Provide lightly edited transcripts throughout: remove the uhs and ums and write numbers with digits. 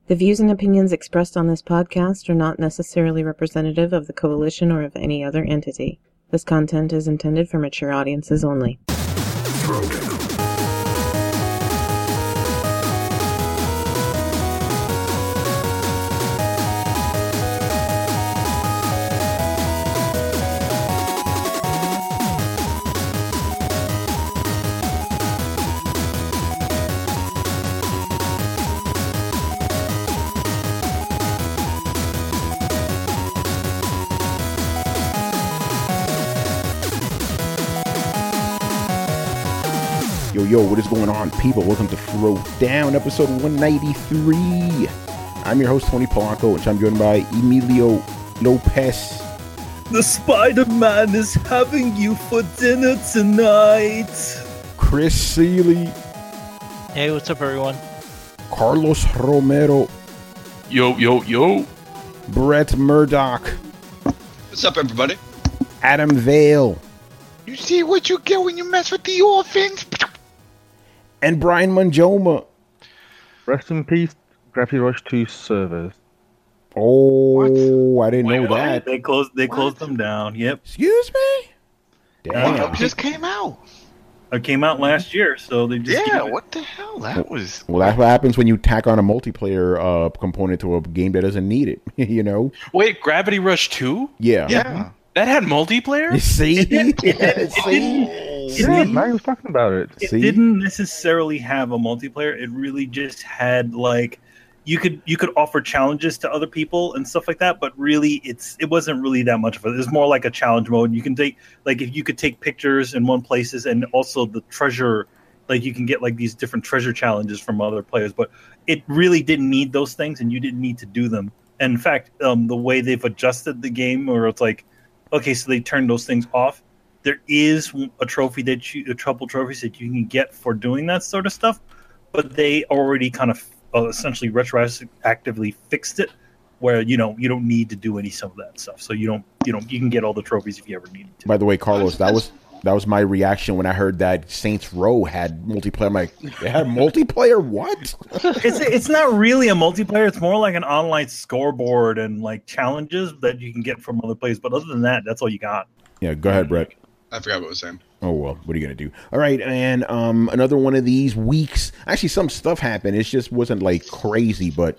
The views and opinions expressed on this podcast are not necessarily representative of the Coalition or of any other entity. This content is intended for mature audiences only. Yo, what is going on, people? Welcome to Throwdown, episode 193. I'm your host, Tony Polanco, which I'm joined by Emilio Lopez. The Spider-Man is having you for dinner tonight. Chris Seeley. Hey, what's up, everyone? Carlos Romero. Yo. Brett Murdoch. What's up, everybody? Adam Vale. You see what you get when you mess with the orphans? And Brian Manjoma. Rest in peace, Gravity Rush 2 servers. Oh, what? I didn't know that. They closed them down. Yep. Excuse me? Damn. It just came out. It came out last year, so they just What the hell? That was... Well, that's what happens when you tack on a multiplayer component to a game that doesn't need it, you know? Wait, Gravity Rush 2? Yeah. That had multiplayer? You see? Yeah, man was talking about it. It didn't necessarily have a multiplayer. It really just had, like, you could offer challenges to other people and stuff like that, but really it wasn't really that much of it. It was more like a challenge mode. You can take, like, if you could take pictures in one places, and also the treasure, like, you can get like these different treasure challenges from other players, but it really didn't need those things, and you didn't need to do them. And in fact, the way they've adjusted the game, where it's like, okay, so they turned those things off. There is a couple trophies that you can get for doing that sort of stuff, but they already kind of essentially retroactively fixed it, where you don't need to do any some of that stuff. So you can get all the trophies if you ever needed to. By the way, Carlos, that was my reaction when I heard that Saints Row had multiplayer. I'm like, they had multiplayer? What? It's not really a multiplayer. It's more like an online scoreboard and like challenges that you can get from other players. But other than that, that's all you got. Yeah, go ahead, Brett. I forgot what I was saying. Oh, well, what are you going to do? All right, and another one of these weeks. Actually, some stuff happened. It just wasn't like crazy, but,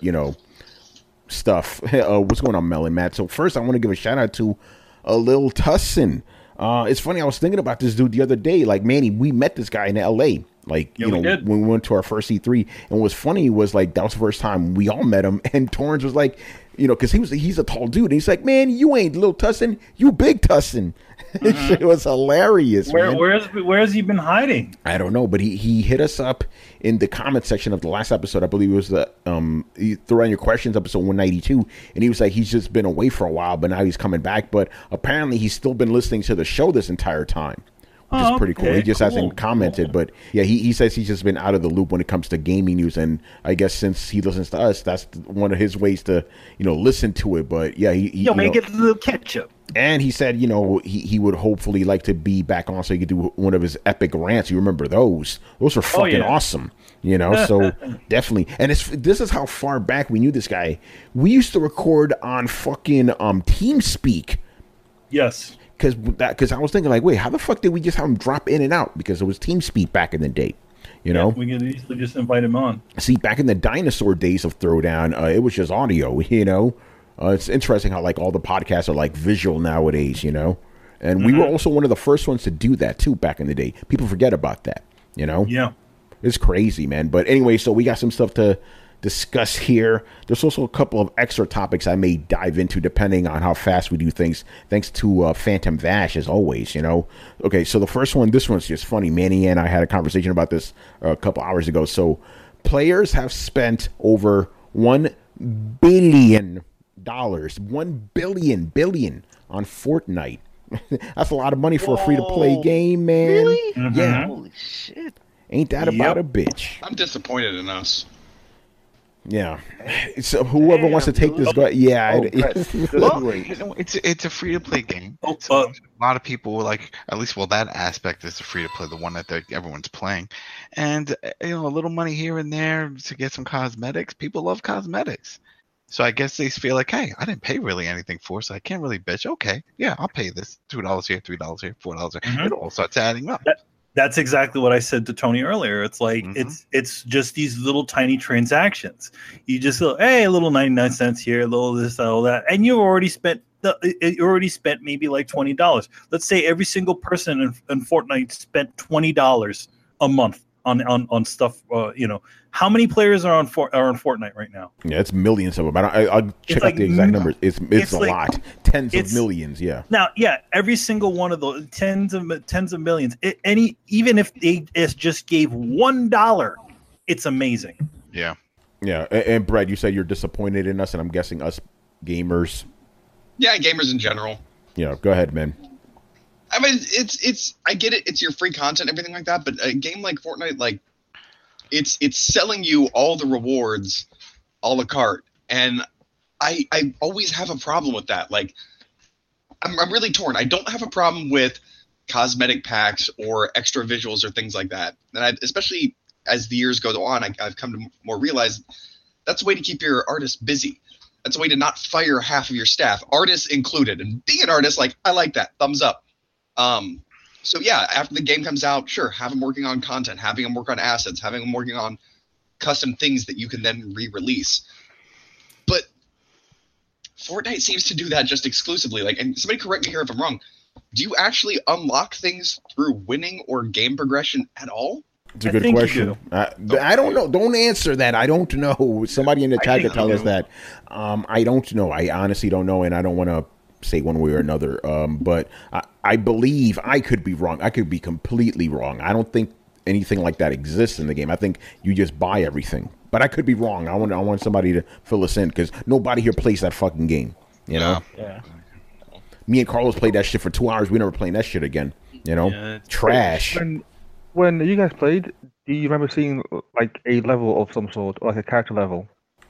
stuff. What's going on, Mel and Matt? So first, I want to give a shout out to Lil Tussin. It's funny, I was thinking about this dude the other day. Like, Manny, we met this guy in L.A., like, when we went to our first E3. And what's funny was, like, that was the first time we all met him. And Torrance was like, because he's a tall dude. And he's like, man, you ain't Lil Tussin, you Big Tussin. It was hilarious, man. Where has he been hiding? I don't know, but he hit us up in the comment section of the last episode. I believe it was the Throw On Your Questions, episode 192, and he was like, he's just been away for a while, but now he's coming back. But apparently he's still been listening to the show this entire time, which is pretty cool. He just hasn't commented, but yeah, he says he's just been out of the loop when it comes to gaming news, and I guess since he listens to us, that's one of his ways to listen to it. But yeah, he may get a little catch up. And he said, he would hopefully like to be back on so he could do one of his epic rants. You remember those? Those were fucking awesome, so definitely. And this is how far back we knew this guy. We used to record on fucking TeamSpeak. Yes. Because I was thinking, like, wait, how the fuck did we just have him drop in and out? Because it was TeamSpeak back in the day, Yeah, we could easily just invite him on. See, back in the dinosaur days of Throwdown, it was just audio, It's interesting how, like, all the podcasts are, like, visual nowadays, And we were also one of the first ones to do that, too, back in the day. People forget about that, Yeah. It's crazy, man. But anyway, so we got some stuff to discuss here. There's also a couple of extra topics I may dive into depending on how fast we do things, thanks to Phantom Vash, as always, Okay, so the first one, this one's just funny. Manny and I had a conversation about this a couple hours ago. So players have spent over $1 billion. $1 billion on Fortnite. That's a lot of money for a free-to-play game, man. Really? Mm-hmm. Yeah. Holy shit. Ain't that about a bitch? I'm disappointed in us. Yeah. So whoever wants to take this, Well, It's a free to play game. Oh, So a lot of people will like at least that aspect is the free to play, the one that everyone's playing, and a little money here and there to get some cosmetics. People love cosmetics, so I guess they feel like, hey, I didn't pay really anything for, so I can't really bitch. Okay, yeah, I'll pay this $2 here, $3 here, $4 here. Mhm. It all starts adding up. That's exactly what I said to Tony earlier. It's like it's just these little tiny transactions. You just go, hey, a little 99 cents here, a little this, all that, and you already spent maybe like $20. Let's say every single person in Fortnite spent $20 a month on stuff. How many players are on Fortnite right now? Yeah, it's millions of them. I'll check out the exact numbers. It's a lot, tens of millions. Yeah. Now, every single one of those tens of millions. Even if they just gave $1, it's amazing. Yeah. Yeah, and Brad, you said you're disappointed in us, and I'm guessing us gamers. Yeah, gamers in general. Yeah, go ahead, man. I mean, it's I get it. It's your free content, everything like that. But a game like Fortnite, like it's selling you all the rewards, a la carte, and I always have a problem with that. Like, I'm really torn. I don't have a problem with cosmetic packs or extra visuals or things like that. And especially as the years go on, I've come to more realize that's a way to keep your artists busy. That's a way to not fire half of your staff, artists included. And being an artist, like, I like that. Thumbs up. So yeah, after the game comes out, sure, have them working on content, having them work on assets, having them working on custom things that you can then re-release. But Fortnite seems to do that just exclusively. Like, and somebody correct me here if I'm wrong. Do you actually unlock things through winning or game progression at all? It's a good question. I don't know. Don't answer that. I don't know. Somebody in the chat could tell us that. I don't know. I honestly don't know, and I don't want to say one way or another. But I believe I could be wrong. I could be completely wrong. I don't think anything like that exists in the game. I think you just buy everything. But I could be wrong. I want somebody to fill us in because nobody here plays that fucking game. You know? Yeah. Me and Carlos played that shit for 2 hours. We never playing that shit again. You know? Yeah, trash. When you guys played, do you remember seeing like a level of some sort, or like a character level?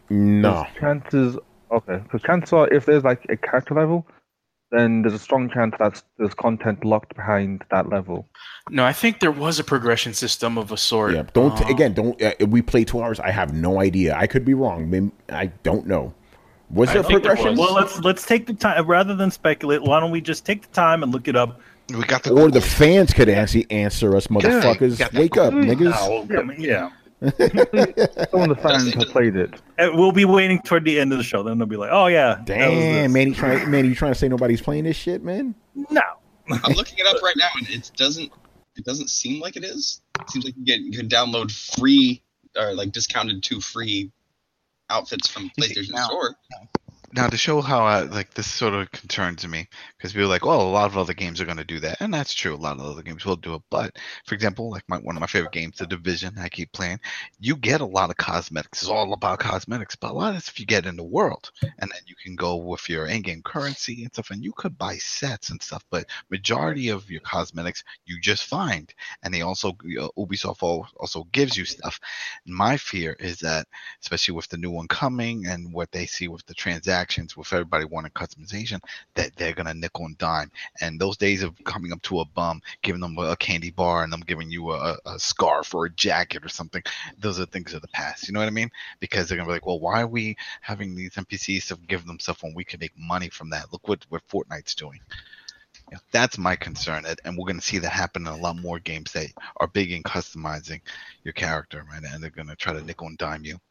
No. Because chances are, if there's like a character level, then there's a strong chance that there's content locked behind that level. No, I think there was a progression system of a sort. Yeah, don't. We played 2 hours. I have no idea. I could be wrong. Maybe, I don't know. Was there progression? Well, let's take the time rather than speculate. Why don't we just take the time and look it up? We got the fans could answer us, motherfuckers. Wake up, niggas. Yeah. Some of the fans have played it. We'll be waiting toward the end of the show. Then they'll be like, "Oh yeah, damn, man! You trying to say nobody's playing this shit, man?" No. I'm looking it up right now, and it doesn't seem like it is. It seems like you can download free or like discounted to free outfits from PlayStation Store. Now, to show how this sort of concerns me, because we were like, well, a lot of other games are going to do that, and that's true. A lot of other games will do it, but for example, like one of my favorite games, The Division, I keep playing. You get a lot of cosmetics. It's all about cosmetics, but a lot of stuff you get in the world, and then you can go with your in-game currency and stuff, and you could buy sets and stuff. But majority of your cosmetics you just find, and they also Ubisoft also gives you stuff. My fear is that, especially with the new one coming and what they see with the transactions, with everybody wanting customization, that they're gonna nickel and dime. And those days of coming up to a bum, giving them a candy bar, and them giving you a scarf or a jacket or something, those are things of the past. You know what I mean? Because they're gonna be like, well, why are we having these NPCs to give them stuff when we can make money from that? Look what Fortnite's doing. Yeah, that's my concern, and we're going to see that happen in a lot more games that are big in customizing your character, right? And they're going to try to nickel and dime you.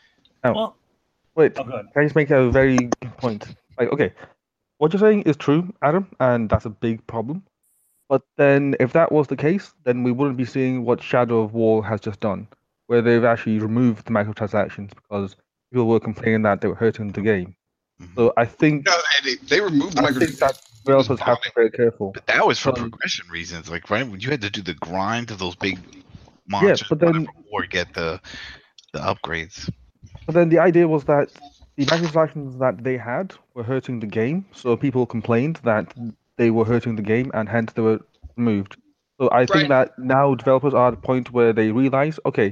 Wait, can I just make a very good point? Like, okay, what you're saying is true, Adam, and that's a big problem. But then, if that was the case, then we wouldn't be seeing what Shadow of War has just done, where they've actually removed the microtransactions because people were complaining that they were hurting the game. Mm-hmm. So I think they removed the microtransactions. I think that developers have to be very careful. But that was for progression reasons, like right when you had to do the grind of those big monsters, but then or get the upgrades. But then the idea was that the microtransactions that they had were hurting the game, so people complained that they were hurting the game, and hence they were removed. So I think that now developers are at the point where they realize, okay,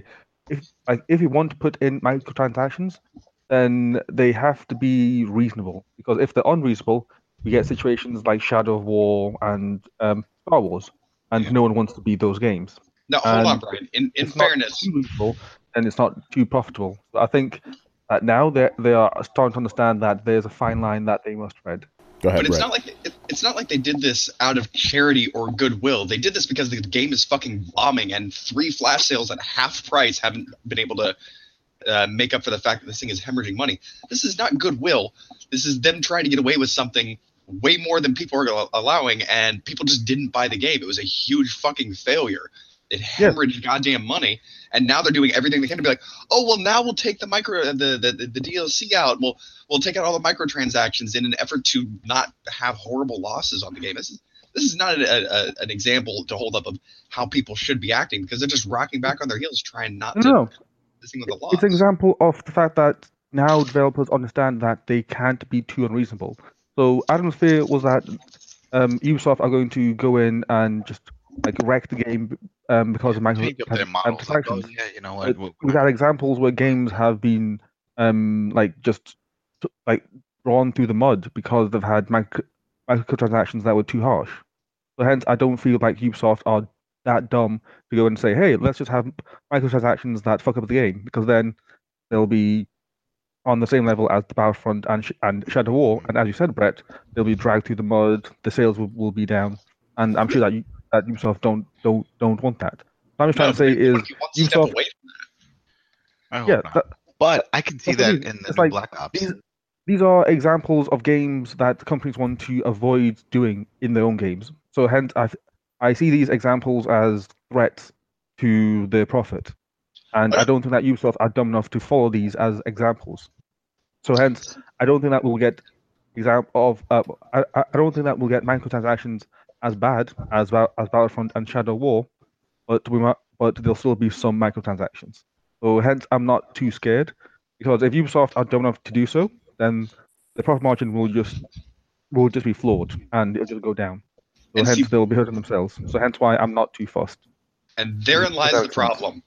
if you want to put in microtransactions, then they have to be reasonable. Because if they're unreasonable, we get situations like Shadow of War and Star Wars, and no one wants to beat those games. Now, hold on, Brian. In fairness, too reasonable, and it's not too profitable. So I think that now they are starting to understand that there's a fine line that they must tread. Go ahead, but it's not like they did this out of charity or goodwill. They did this because the game is fucking bombing, and 3 flash sales at half price haven't been able to make up for the fact that this thing is hemorrhaging money. This is not goodwill. This is them trying to get away with something way more than people are allowing, and people just didn't buy the game. It was a huge fucking failure. It hemorrhaged goddamn money, and now they're doing everything they can to be like, oh well, now we'll take the the DLC out. We'll take out all the microtransactions in an effort to not have horrible losses on the game. This is not an example to hold up of how people should be acting, because they're just rocking back on their heels trying not to this thing with the loss. It's an example of the fact that now developers understand that they can't be too unreasonable. So Adam's fear was that Ubisoft are going to go in and just like wreck the game because of microtransactions. You know what? We've had examples where games have been just drawn through the mud because they've had microtransactions that were too harsh. So hence, I don't feel like Ubisoft are that dumb to go and say, "Hey, let's just have microtransactions that fuck up the game," because then they'll be on the same level as the Battlefront and Shadow War, and as you said, Brett, they'll be dragged through the mud. The sales will be down, and I'm sure that Ubisoft don't want that. What I'm trying to say is Ubisoft. But I can see that in the Black Ops. These are examples of games that companies want to avoid doing in their own games. So hence, I see these examples as threats to their profit, and I don't think that Ubisoft are dumb enough to follow these as examples. So hence, I don't think that we'll get I don't think that we'll get microtransactions as bad as Battlefront and Shadow War, but there'll still be some microtransactions. So hence, I'm not too scared, because if Ubisoft are dumb enough to do so, then the profit margin will just be flawed and it'll just go down. So hence, they'll be hurting themselves. So hence why I'm not too fussed. And therein lies the problem.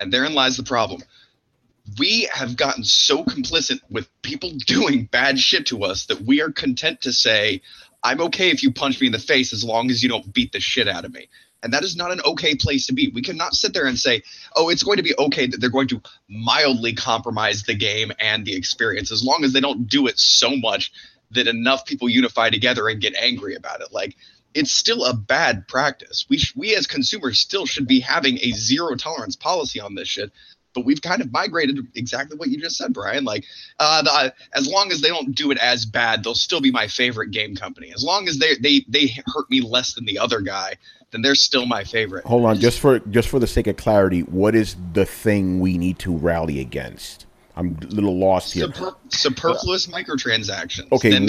We have gotten so complicit with people doing bad shit to us that we are content to say, I'm okay if you punch me in the face as long as you don't beat the shit out of me. And that is not an okay place to be. We cannot sit there and say, oh, it's going to be okay that they're going to mildly compromise the game and the experience, as long as they don't do it so much that enough people unify together and get angry about it. Like, it's still a bad practice. We as consumers still should be having a zero tolerance policy on this shit. But we've kind of migrated exactly what you just said, Brian. Like, as long as they don't do it as bad, they'll still be my favorite game company. As long as they hurt me less than the other guy, then they're still my favorite. Hold on, just for the sake of clarity, what is the thing we need to rally against? I'm a little lost here. Superfluous microtransactions. Okay,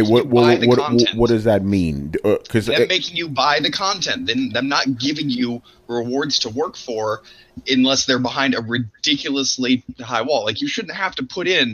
what does that mean? Because them making you buy the content, then them not giving you rewards to work for unless they're behind a ridiculously high wall. Like, you shouldn't have to put in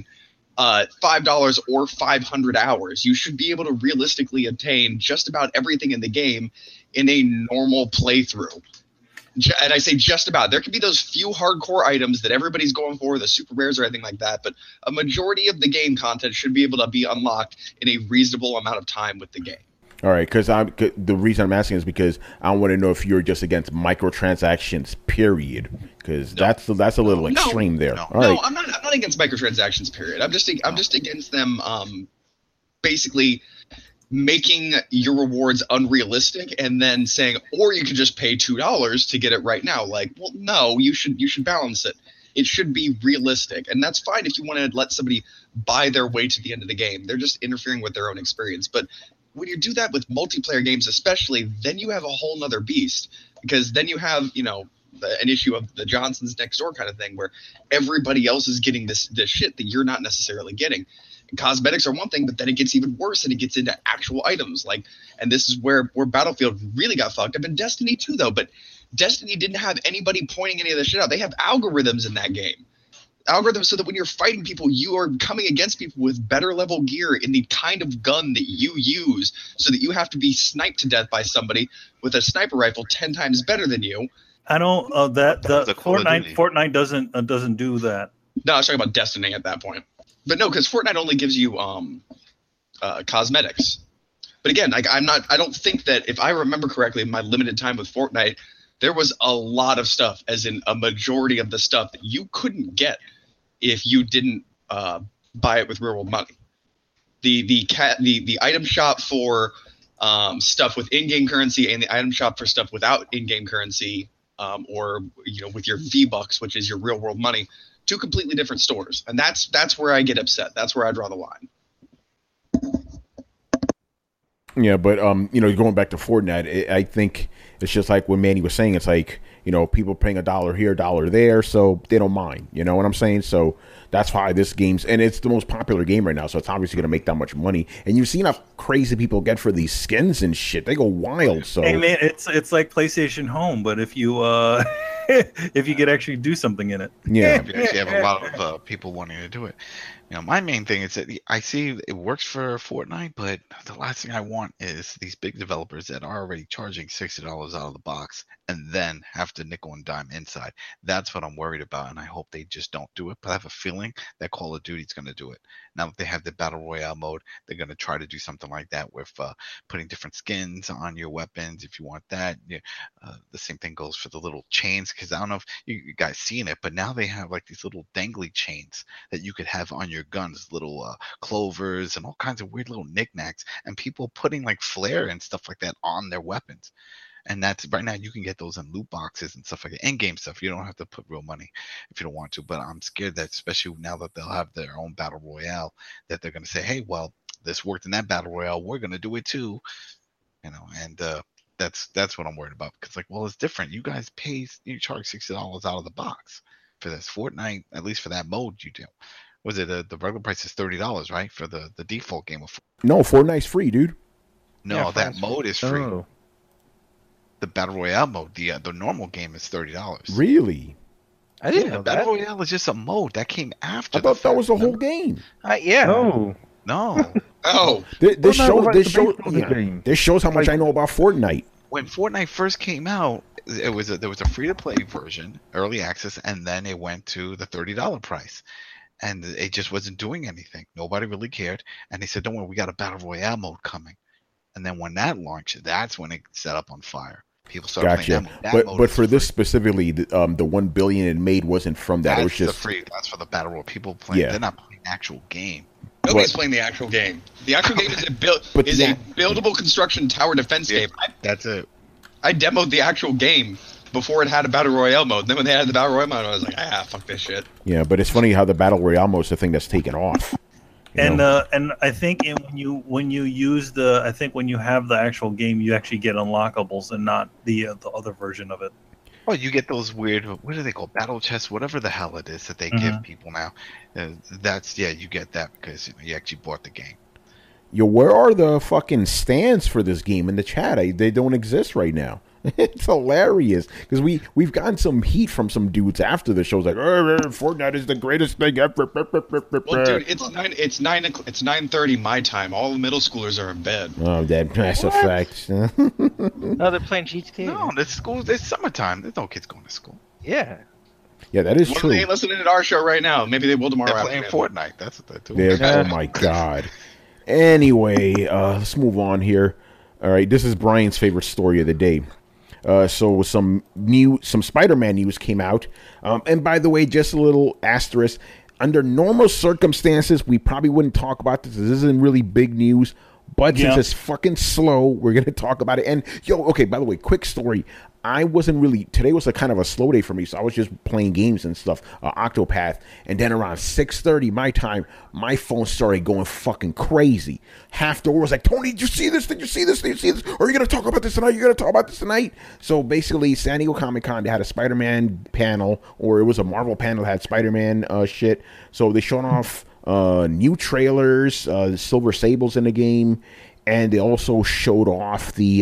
$5 or 500 hours. You should be able to realistically obtain just about everything in the game in a normal playthrough. And I say just about. There could be those few hardcore items that everybody's going for, the super rares or anything like that, but a majority of the game content should be able to be unlocked in a reasonable amount of time with the game. All right, because the reason I'm asking is because I want to know if you're just against microtransactions, period. Because that's a little extreme there. All right. I'm not against microtransactions, period. I'm just against them basically making your rewards unrealistic and then saying, or you could just pay $2 to get it right now. Like, well, no, you should balance it. It should be realistic, and that's fine if you want to let somebody buy their way to the end of the game. They're just interfering with their own experience. But when you do that with multiplayer games especially, then you have a whole nother beast, because then you have, an issue of the Johnsons next door kind of thing, where everybody else is getting this shit that you're not necessarily getting. Cosmetics are one thing, but then it gets even worse and it gets into actual items. Like, and this is where Battlefield really got fucked up, and Destiny too, though. But Destiny didn't have anybody pointing any of this shit out. They have algorithms in that game. Algorithms so that when you're fighting people, you are coming against people with better level gear in the kind of gun that you use, so that you have to be sniped to death by somebody with a sniper rifle 10 times better than you. I don't. That was the a Call of Duty. Fortnite doesn't do that. No, I was talking about Destiny at that point. But no, because Fortnite only gives you cosmetics. But again, like I don't think that, if I remember correctly, in my limited time with Fortnite, there was a lot of stuff, as in a majority of the stuff that you couldn't get if you didn't buy it with real world money. The item shop for stuff with in-game currency and the item shop for stuff without in-game currency, or with your V-Bucks, which is your real world money, two completely different stores. And that's where I get upset. That's where I draw the line. Yeah, but going back to Fortnite, I think it's just like what Manny was saying. It's like, people paying $1 here, $1 there, so they don't mind. You know what I'm saying? So that's why this game's, and it's the most popular game right now, so it's obviously going to make that much money. And you've seen how crazy people get for these skins and shit. They go wild. So hey man, it's like PlayStation Home, but if you if you could actually do something in it. Yeah, you actually have a lot of people wanting to do it. My main thing is that I see it works for Fortnite, but the last thing I want is these big developers that are already charging $60 out of the box and then have to nickel and dime inside. That's what I'm worried about, and I hope they just don't do it. But I have a feeling that Call of Duty is going to do it. Now that they have the Battle Royale mode, they're going to try to do something like that with putting different skins on your weapons if you want that. The same thing goes for the little chains, because I don't know if you guys seen it, but now they have like these little dangly chains that you could have on your guns, little clovers and all kinds of weird little knickknacks, and people putting like flare and stuff like that on their weapons. And that's right now you can get those in loot boxes and stuff like that. In-game stuff. You don't have to put real money if you don't want to. But I'm scared that, especially now that they'll have their own battle royale, that they're going to say, hey, well, this worked in that battle royale, we're going to do it too. And that's what I'm worried about. Because like, well, it's different. You guys you charge $60 out of the box for this. Fortnite, at least for that mode, you do. Was it the regular price is $30, right, for the default game of Fortnite? No, Fortnite's free, dude. No, Yeah, that mode is free. Oh. The Battle Royale mode, the normal game is $30. Really? I didn't know Battle that. Royale is just a mode that came after. I thought that was the whole remember? game. Yeah. No. No. Oh, This Fortnite shows how much I know about Fortnite. When Fortnite first came out, there was a free to play version, early access, and then it went to the $30 price. And it just wasn't doing anything. Nobody really cared. And they said, don't worry, we got a Battle Royale mode coming. And then when that launched, that's when it set up on fire. People started playing that mode. That mode But for free. this specifically, the $1 billion it made wasn't from that. That's It was just free. That's for the Battle Royale. People playing. Yeah. They're not playing the actual game. nobody's playing the actual game. The actual game is a buildable construction tower defense game. That's it. I demoed the actual game before it had a battle royale mode. And then when they had the battle royale mode, I was like, fuck this shit. Yeah, but it's funny how the battle royale mode is the thing that's taken off. And I think when you use when you have the actual game, you actually get unlockables and not the other version of it. Well, you get those weird, what do they call, battle chests, whatever the hell it is that they give people now. You get that because you actually bought the game. Yo, where are the fucking stands for this game in the chat? They don't exist right now. It's hilarious because we've gotten some heat from some dudes after the show's like, Fortnite is the greatest thing ever. Well, dude, it's 9:30 my time. All the middle schoolers are in bed. Oh, that's a fact. No, they're playing GTA. No, it's summertime. There's no kids going to school. Yeah. Yeah, that is Well, true. they ain't listening to our show right now. Maybe they will tomorrow. They're playing afternoon. Fortnite. That's what they're doing. Oh my god. Anyway, let's move on here. All right, this is Brian's favorite story of the day. So some Spider-Man news came out. And by the way, just a little asterisk. Under normal circumstances, we probably wouldn't talk about this. This isn't really big news. But since it's fucking slow, we're going to talk about it. And, okay, by the way, quick story. I wasn't really, today was a kind of a slow day for me, so I was just playing games and stuff, Octopath, and then around 6:30 my time, my phone started going fucking crazy. Half the world was like, Tony, did you see this? Did you see this? Did you see this? Are you going to talk about this tonight? You going to talk about this tonight? So basically, San Diego Comic-Con, they had a Spider-Man panel, or it was a Marvel panel that had Spider-Man shit. So they showed off new trailers, Silver Sable's in the game, and they also showed off the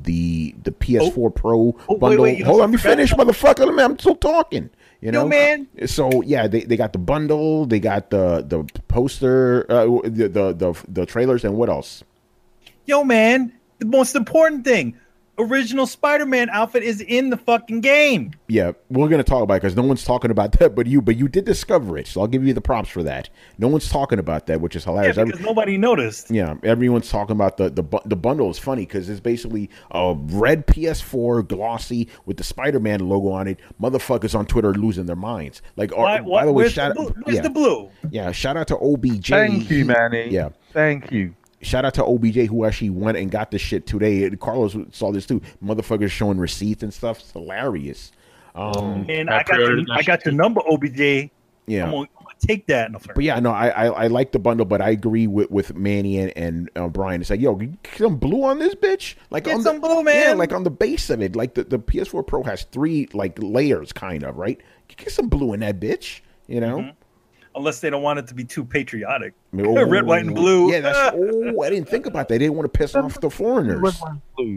PS4 Pro bundle. Wait, hold on, let me finish, motherfucker. I'm still talking. You know, man. So yeah, they got the bundle, they got the poster, the trailers, and what else? Yo, man, the most important thing. original Spider-Man outfit is in the fucking game. Yeah, we're gonna talk about it because no one's talking about that, but you did discover it, so I'll give you the props for that. No one's talking about that, which is hilarious. Yeah, because nobody noticed. Yeah, everyone's talking about the bundle is funny because it's basically a red PS4 glossy with the Spider-Man logo on it. Motherfuckers on Twitter are losing their minds. Like, by the way, where's the blue? Yeah, shout out to OBJ. Thank you, Manny. Yeah, thank you. Shout out to OBJ who actually went and got the shit today. Carlos saw this too. Motherfuckers showing receipts and stuff. It's hilarious. And I got your number, OBJ. Yeah, I'm gonna take that. But yeah, no, I like the bundle, but I agree with Manny and Brian. It's like, yo, get some blue on this bitch. Like get on some blue, man. Yeah, like on the base of it. Like the PS4 Pro has 3 like layers, kind of, right? Get some blue in that bitch. You know. Mm-hmm. Unless they don't want it to be too patriotic. Oh, red, white, and blue. Yeah, that's. I didn't think about that. They didn't want to piss off the foreigners. Red, white, blue.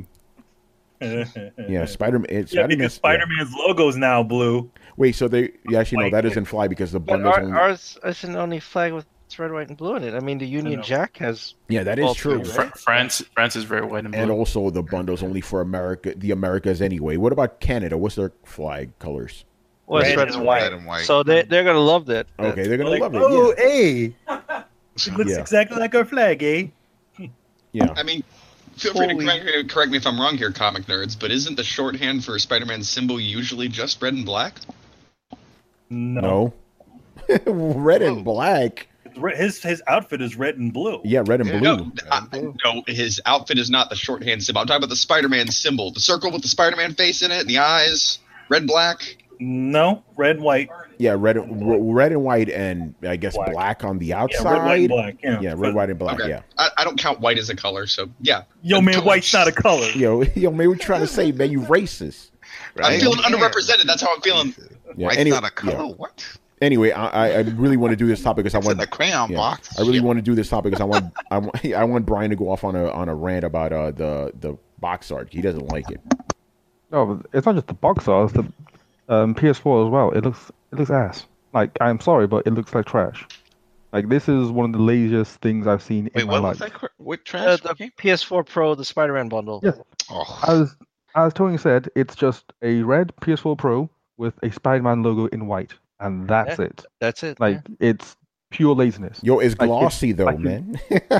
Yeah, Spider-Man. Yeah, because Spider-Man's logo's now blue. Wait, so they actually no, that doesn't fly because the bundles. Ours isn't only flag with red, white, and blue in it. I mean, the Union Jack has. Yeah, that is true. Right? France is very white and blue. And also the bundles only for the Americas anyway. What about Canada? What's their flag colors? Well, red and white. So they're gonna love that. Okay, they're gonna love it. Oh, hey, it looks exactly like our flag, eh? Yeah. I mean, feel free to correct me if I'm wrong here, comic nerds, but isn't the shorthand for Spider-Man's symbol usually just red and black? No. Red and black. His outfit is red and blue. Yeah, red and blue. No, his outfit is not the shorthand symbol. I'm talking about the Spider-Man symbol. The circle with the Spider-Man face in it, and the eyes, red and black. No, red, white. Yeah, red and white, and I guess black on the outside. Yeah, red, white, and black. Yeah, red, white, and black. Okay. Yeah. I don't count white as a color, so yeah. Yo, man, white's not a color. Yo, man, we're trying to say, man, you racist. Right? I'm feeling underrepresented. That's how I'm feeling. Yeah, white's not a color. Yeah. What? Anyway, I really want to do this topic because I want the crayon box. I really want to do this topic because I want Brian to go off on a rant about the box art. He doesn't like it. No, but it's not just the box art. It's the PS4 as well. It looks ass. Like, I'm sorry, but it looks like trash. Like, this is one of the laziest things I've seen in my life. Wait, what was that? What trash? The PS4 Pro, the Spider-Man bundle. Yeah. Oh. As Tony said, it's just a red PS4 Pro with a Spider-Man logo in white, and that's it. That's it. Like, it's pure laziness. Yo, it's glossy though, man.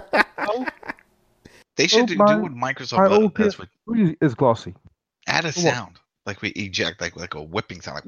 They should do what Microsoft does. PS3 is glossy. Add a sound. Like we eject, like a whipping sound,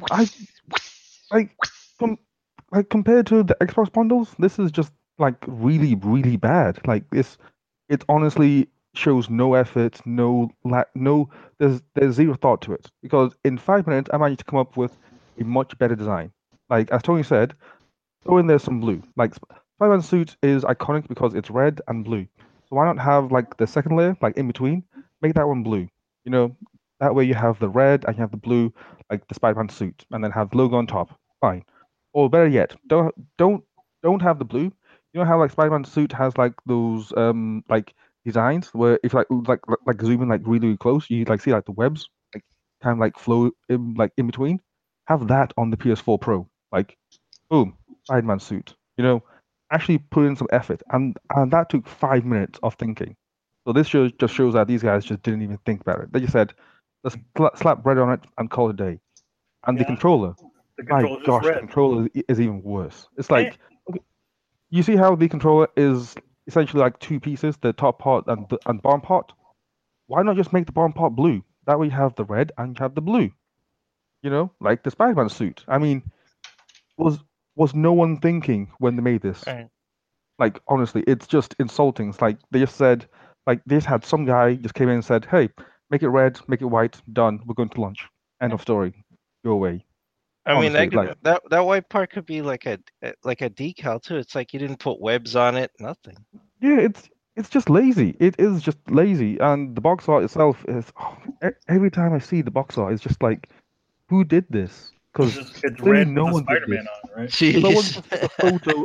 like compared to the Xbox bundles, this is just like really, really bad. Like it honestly shows no effort, there's zero thought to it. Because in 5 minutes, I managed to come up with a much better design. Like as Tony said, throw in there some blue. Like Spider-Man's suit is iconic because it's red and blue. So why not have like the second layer, like in between, make that one blue? You know. That way you have the red and you have the blue, like the Spider-Man suit, and then have the logo on top. Fine. Or better yet, don't have the blue. You know how like Spider-Man suit has like those like designs where if like zoom in like really close, you like see like the webs like kind of like flow in between. Have that on the PS4 Pro. Like, boom, Spider-Man suit. You know, actually put in some effort, and that took 5 minutes of thinking. So this just shows that these guys just didn't even think about it. They just said, let's slap red on it and call it a day. And the controller, my gosh, the controller is even worse. It's like, you see how the controller is essentially like two pieces, the top part and bottom part? Why not just make the bottom part blue? That way you have the red and you have the blue. You know, like the Spider-Man suit. I mean, was no one thinking when they made this? Right. Like, honestly, it's just insulting. It's like, they just said, like, they just had some guy just came in and said, hey, make it red, make it white, done. We're going to lunch. End of story. Go away. I mean, that white part could be like a decal too. It's like you didn't put webs on it, nothing. Yeah, it's just lazy. It is just lazy, and the box art itself is. Every time I see the box art, it's just like, who did this? Because it's red no with one Spider-Man on, right? Jeez. No one took a photo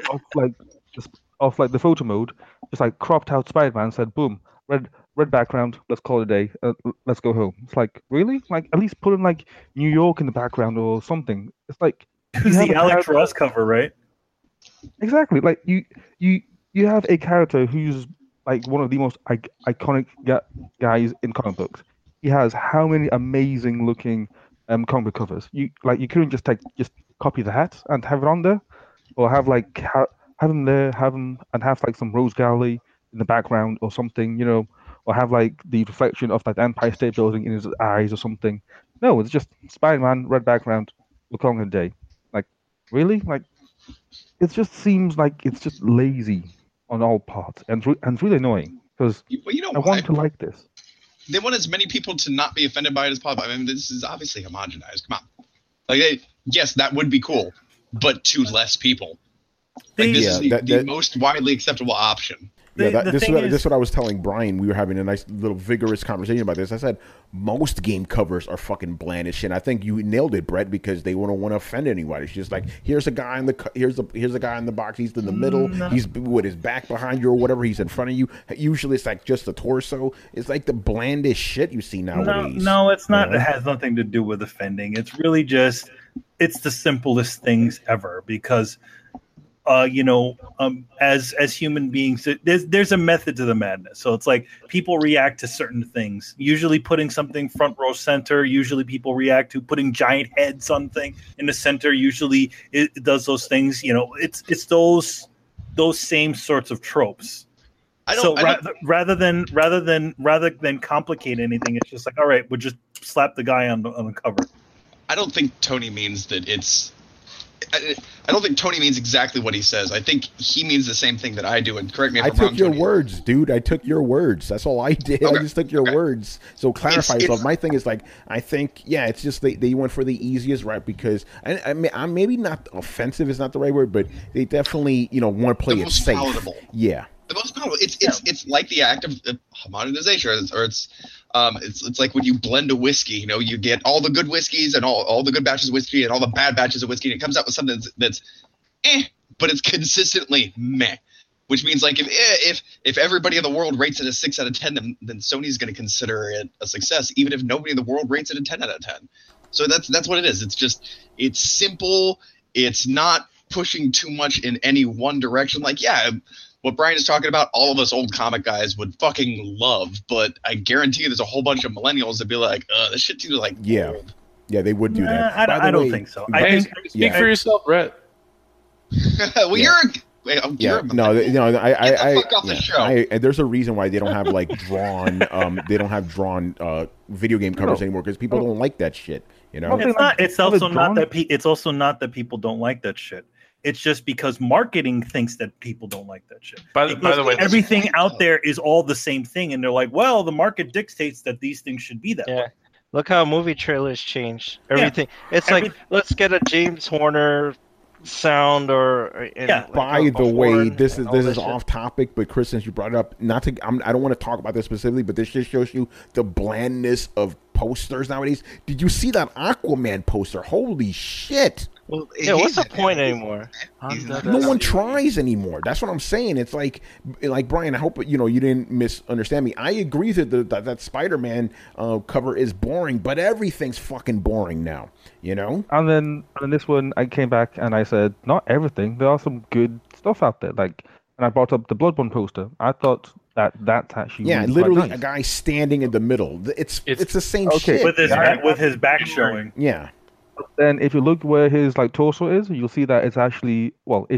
of the photo mode, just like cropped out Spider-Man, and said, boom, red background, let's call it a day, let's go home. It's like, really? Like, at least put in like New York in the background or something. It's like it's the Alex Ross cover, right? Exactly. Like you have a character who's like one of the most iconic guys in comic books. he has how many amazing looking comic book covers. You couldn't just copy the hat and have it on there, or have have him there, have him and have like some rose gallery in the background or something, or have like the reflection of like the Empire State Building in his eyes or something. No, it's just Spider-Man, red background, look on a day. Like, really? Like, it just seems like it's just lazy on all parts, and it's really annoying because I want to like this. They want as many people to not be offended by it as possible. I mean, this is obviously homogenized. Come on, like, yes, that would be cool, but to less people. Like, this is the most widely acceptable option. This is what I was telling Brian. We were having a nice little vigorous conversation about this. I said most game covers are fucking bland as shit. And I think you nailed it, Brett, because they don't want to offend anybody. It's just like, here's a guy in the guy in the box. He's in the middle. He's with his back behind you or whatever. He's in front of you. Usually it's like just the torso. It's like the blandest shit you see nowadays. No, it's not. It has nothing to do with offending. It's really just it's the simplest things ever because. As human beings, there's a method to the madness. So it's like people react to certain things. Usually putting something front row center. Usually people react to putting giant heads on thing in the center. Usually it does those things. It's those same sorts of tropes. Rather than complicate anything, it's just like, all right, we'll just slap the guy on the cover. I don't think Tony means that it's. I don't think Tony means exactly what he says. I think he means the same thing that I do. And correct me if I'm wrong. I took your words, dude. I took your words. That's all I did. Okay. I just took your words. So clarify yourself. My thing is like, I think, it's just they went for the easiest route because I'm maybe not offensive is not the right word, but they definitely want to play it safe. Palatable. Yeah. The most palatable. It's like the act of modernization, or it's like when you blend a whiskey. You get all the good whiskeys and all the good batches of whiskey and all the bad batches of whiskey, and it comes out with something that's but it's consistently meh. Which means like if everybody in the world rates it a 6 out of 10, then Sony's going to consider it a success, even if nobody in the world rates it a 10 out of 10. So that's what it is. It's simple. It's not pushing too much in any one direction. Like, what Brian is talking about, all of us old comic guys would fucking love, but I guarantee you there's a whole bunch of millennials that be like, this shit too like old. Yeah, they would do that. I don't think so. I think speak for yourself, Brett. Well, you're off the show. There's a reason why they don't have like drawn video game covers anymore because people don't like that shit. It's also not that people don't like that shit. It's just because marketing thinks that people don't like that shit. By the way, everything out there is all the same thing, and they're like, "Well, the market dictates that these things should be that way." Look how movie trailers change everything. It's like let's get a James Horner sound or By the way, this is off topic, but Chris, since you brought it up, I don't want to talk about this specifically, but this just shows you the blandness of posters nowadays. Did you see that Aquaman poster? Holy shit! Well, what's the point anymore? No one tries anymore. That's what I'm saying. It's like Brian, I hope you didn't misunderstand me. I agree that Spider-Man cover is boring, but everything's fucking boring now. And then this one, I came back and I said, not everything. There are some good stuff out there. And I brought up the Bloodborne poster. I thought that's actually literally nice. A guy standing in the middle. It's the same shit with his back showing. Yeah. Then if you look where his torso is, you'll see that it's actually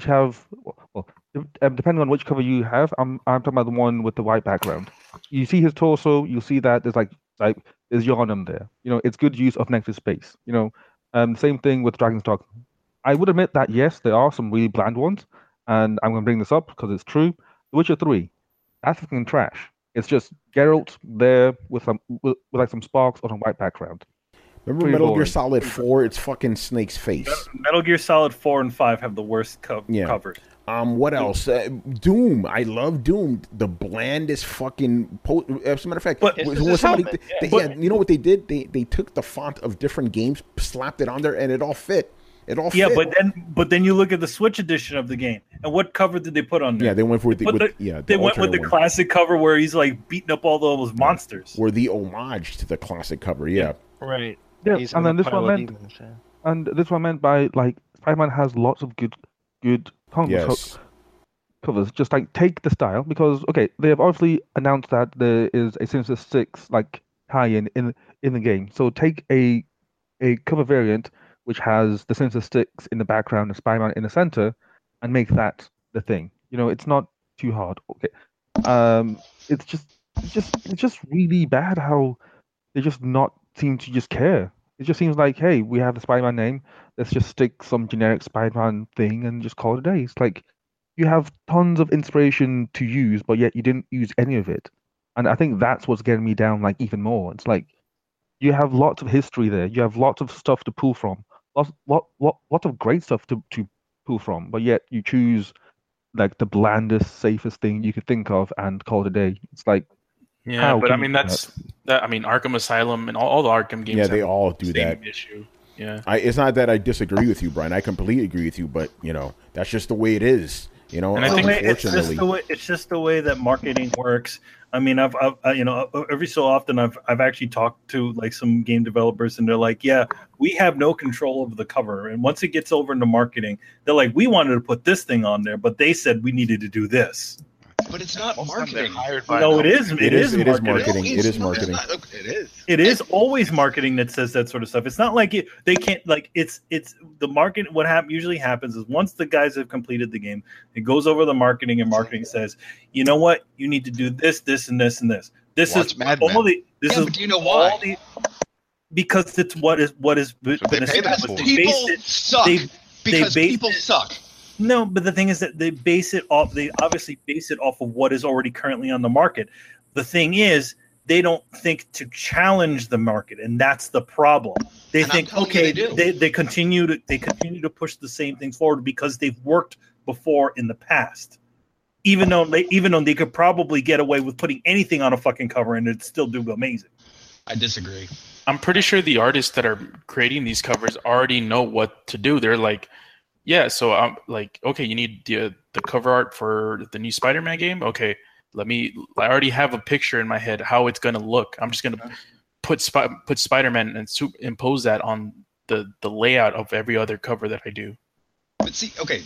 depending on which cover you have, I'm talking about the one with the white background. You see his torso, you'll see that there's there's Yharnam there. It's good use of negative space. Same thing with Dragon's Dogma. I would admit that yes, there are some really bland ones, and I'm going to bring this up because it's true. The Witcher 3, that's fucking trash. It's just Geralt there with some sparks on a white background. Remember Metal Gear Solid 4? It's fucking Snake's face. Metal Gear Solid 4 and 5 have the worst covers. What else? Doom. I love Doom. The blandest fucking. As a matter of fact, you know what they did? They took the font of different games, slapped it on there, and it all fit. But then you look at the Switch edition of the game, and what cover did they put on there? Yeah, they went with the classic cover where he's like beating up all those monsters. Or the homage to the classic cover. Yeah. Right. Yeah, and then this one meant by Spider-Man has lots of good covers. Just take the style because they have obviously announced that there is a Sinister Six tie-in in the game. So take a cover variant which has the sensor sticks in the background and Spider-Man in the center, and make that the thing. It's not too hard. Okay. It's just really bad how they just not seem to just care. It just seems like, hey, we have the Spider-Man name. Let's just stick some generic Spider-Man thing and just call it a day. It's like you have tons of inspiration to use, but yet you didn't use any of it. And I think that's what's getting me down like even more. It's like you have lots of history there. You have lots of stuff to pull from. Lots of great stuff to pull from, but yet you choose like the blandest, safest thing you could think of and call it a day. It's like, yeah, but I mean I mean Arkham Asylum and all the Arkham games. Yeah, they all do that. Issue. Yeah, it's not that I disagree with you, Brian. I completely agree with you, but that's just the way it is. And I think it's just the way that marketing works. I mean, I've every so often I've actually talked to like some game developers, and they're like, yeah, we have no control over the cover, and once it gets over into marketing, they're like, we wanted to put this thing on there, but they said we needed to do this. But it's not marketing. No, it is. It is marketing. It is marketing. It is always marketing that says that sort of stuff. It's not like they can't like it's the market. What usually happens is once the guys have completed the game, it goes over the marketing, and marketing says, you know what, you need to do this, this, and this, and this. This Watch is Mad all Men. the. This Yeah, is but do you know why? Because it's what is been Because established. people suck. Because people suck. No, but the thing is that they obviously base it off of what is already currently on the market. The thing is, they don't think to challenge the market, and that's the problem. They think, okay, they continue to push the same things forward because they've worked before in the past. Even though they could probably get away with putting anything on a fucking cover and it'd still do amazing. I disagree. I'm pretty sure the artists that are creating these covers already know what to do. They're like, yeah, so I'm like, okay, you need the cover art for the new Spider-Man game. Okay, I already have a picture in my head how it's gonna look. I'm just gonna put Spider-Man and impose that on the layout of every other cover that I do. But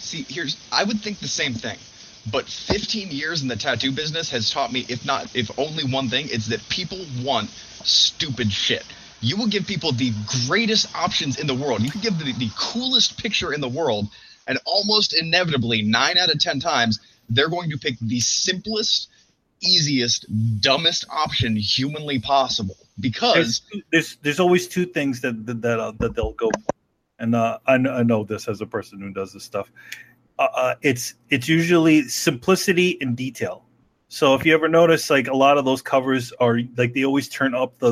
I would think the same thing. But 15 years in the tattoo business has taught me, if only one thing, it's that people want stupid shit. You will give people the greatest options in the world. You can give them the coolest picture in the world, and almost inevitably, 9 out of 10 times, they're going to pick the simplest, easiest, dumbest option humanly possible. Because there's always two things that they'll go for, and I know this as a person who does this stuff. It's usually simplicity and detail. So if you ever notice, like a lot of those covers are like they always turn up the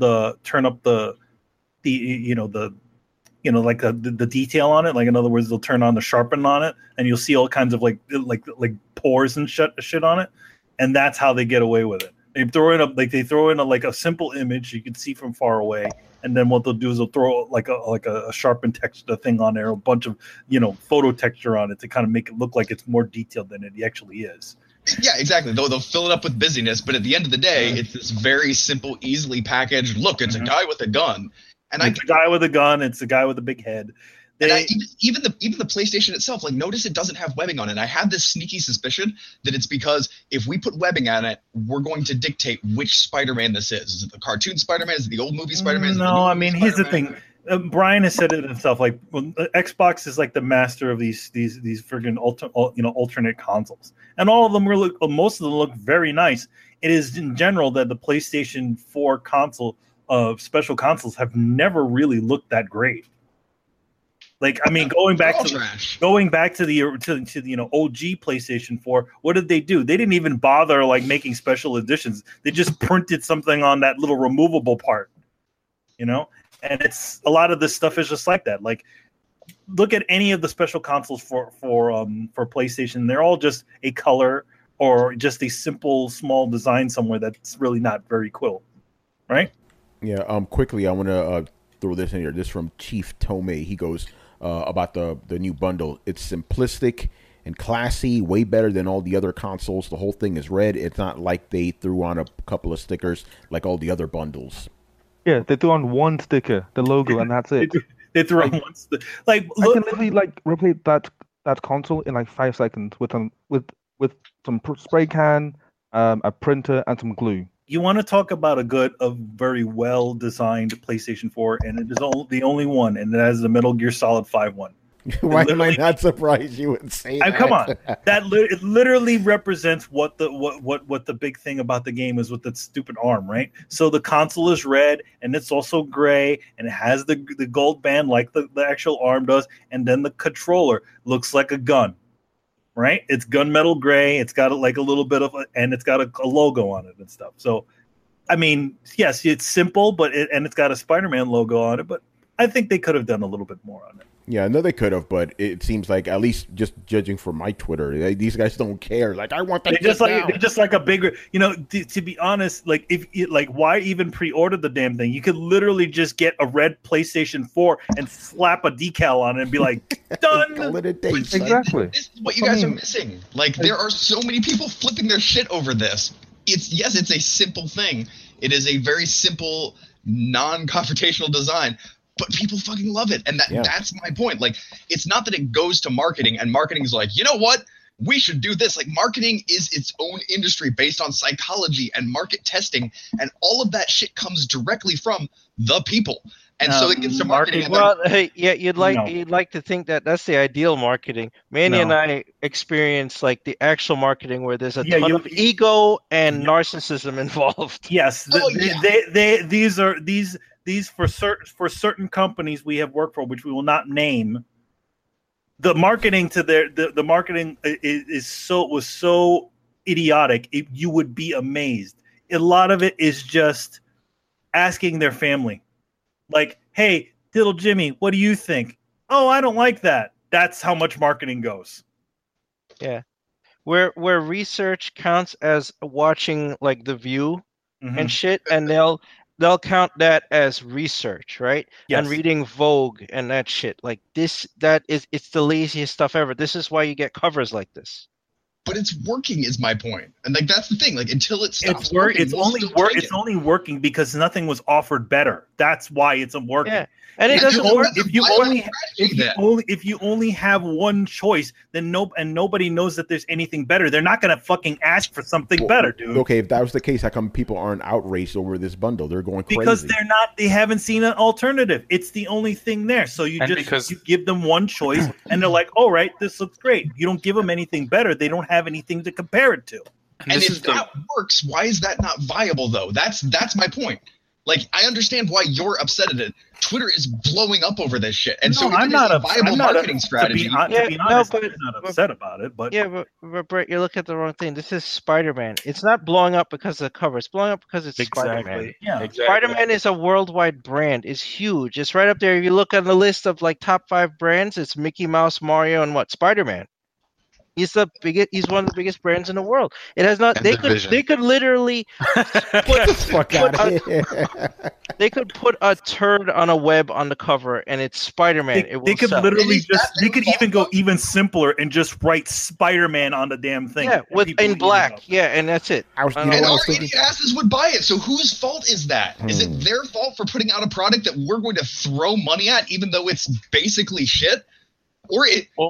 detail on it. Like in other words, they'll turn on the sharpen on it, and you'll see all kinds of like pores and shit on it, and that's how they get away with it. They throw in a simple image you can see from far away, and then what they'll do is they'll throw like a sharpened texture thing on there, a bunch of photo texture on it to kind of make it look like it's more detailed than it actually is. Yeah, exactly. They'll fill it up with busyness, but at the end of the day, it's this very simple, easily packaged. Look, it's a guy with a gun, and it's a guy with a gun. It's a guy with a big head. Even the PlayStation itself, like notice it doesn't have webbing on it. I had this sneaky suspicion that it's because if we put webbing on it, we're going to dictate which Spider-Man this is. Is it the cartoon Spider-Man? Is it the old movie Spider-Man? No, I mean here's the thing. Brian has said it himself. Like Xbox is like the master of these friggin' alternate consoles, and all of them most of them look very nice. It is in general that the PlayStation 4 console special consoles have never really looked that great. Like I mean, going back to the OG PlayStation 4, what did they do? They didn't even bother like making special editions. They just printed something on that little removable part, And it's a lot of this stuff is just like that. Like, look at any of the special consoles for PlayStation. They're all just a color or just a simple small design somewhere that's really not very cool, right? Yeah. Quickly, I want to throw this in here. This from Chief Tomei. He goes about the new bundle. It's simplistic and classy, way better than all the other consoles. The whole thing is red. It's not like they threw on a couple of stickers like all the other bundles. Yeah, they threw on one sticker, the logo, and that's it. They threw on one sticker. Like, I can literally replace that console in like 5 seconds with some spray can, a printer, and some glue. You want to talk about a very well designed PlayStation 4, and it is the only one, and it has the Metal Gear Solid 5 one. Why am I not surprised you would say that? Come on, it literally represents what the big thing about the game is with that stupid arm, right? So the console is red, and it's also gray, and it has the gold band like the actual arm does, and then the controller looks like a gun, right? It's gunmetal gray. It's got like a little bit of and it's got a logo on it and stuff. So, I mean, yes, it's simple, but it's got a Spider-Man logo on it, but I think they could have done a little bit more on it. Yeah, no, they could have, but it seems like, at least just judging from my Twitter, these guys don't care. Like, I want that. They're just like a bigger, to be honest, like why even pre-order the damn thing? You could literally just get a red PlayStation 4 and slap a decal on it and be like, done. Call it a day. Exactly. This is what you guys are missing. Like, there are so many people flipping their shit over this. It's a simple thing. It is a very simple, non-confrontational design. But people fucking love it, and that's my point. Like, it's not that it goes to marketing, and marketing is like, you know what? We should do this. Like, marketing is its own industry based on psychology and market testing, and all of that shit comes directly from the people. And so it gets to marketing. Well, hey, yeah, you'd like to think that that's the ideal marketing. Manny and I experience like the actual marketing where there's a ton of ego and narcissism involved. Yes, these for certain companies we have worked for, which we will not name. The marketing to the marketing was so idiotic. You would be amazed. A lot of it is just asking their family, like, "Hey, little Jimmy, what do you think?" "Oh, I don't like that." That's how much marketing goes. Yeah, where research counts as watching like The View and shit, and they'll count that as research, right? Yes. And reading Vogue and that shit. Like it's the laziest stuff ever. This is why you get covers like this. But it's working, is my point. And like that's the thing. Like until it stops it's only working because nothing was offered better. That's why it's working. Yeah. And it doesn't work if you only have one choice, then nobody knows that there's anything better. They're not gonna fucking ask for something better, dude. Okay, if that was the case, how come people aren't outraged over this bundle? They're going crazy. Because they haven't seen an alternative. It's the only thing there. So you give them one choice and they're like, all right, this looks great. You don't give them anything better. They don't have anything to compare it to. And if that works, why is that not viable though? That's my point. Like, I understand why you're upset at it. Twitter is blowing up over this shit, and so I'm not a viable marketing strategy. To be honest, I'm not upset about it. But but Brett, you're looking at the wrong thing. This is Spider-Man. It's not blowing up because of the cover. It's blowing up because it's Spider-Man. Yeah, exactly. Spider-Man is a worldwide brand. It's huge. It's right up there. If you look on the list of like top 5 brands, it's Mickey Mouse, Mario, and Spider-Man. He's the biggest. He's one of the biggest brands in the world. It has not. They could literally they could put a turd on a web on the cover, and it's Spider-Man. They could literally They could even go even simpler and just write Spider-Man on the damn thing. Yeah, in black. Yeah, and that's it. And our idiot asses would buy it. So whose fault is that? Is it their fault for putting out a product that we're going to throw money at, even though it's basically shit? Or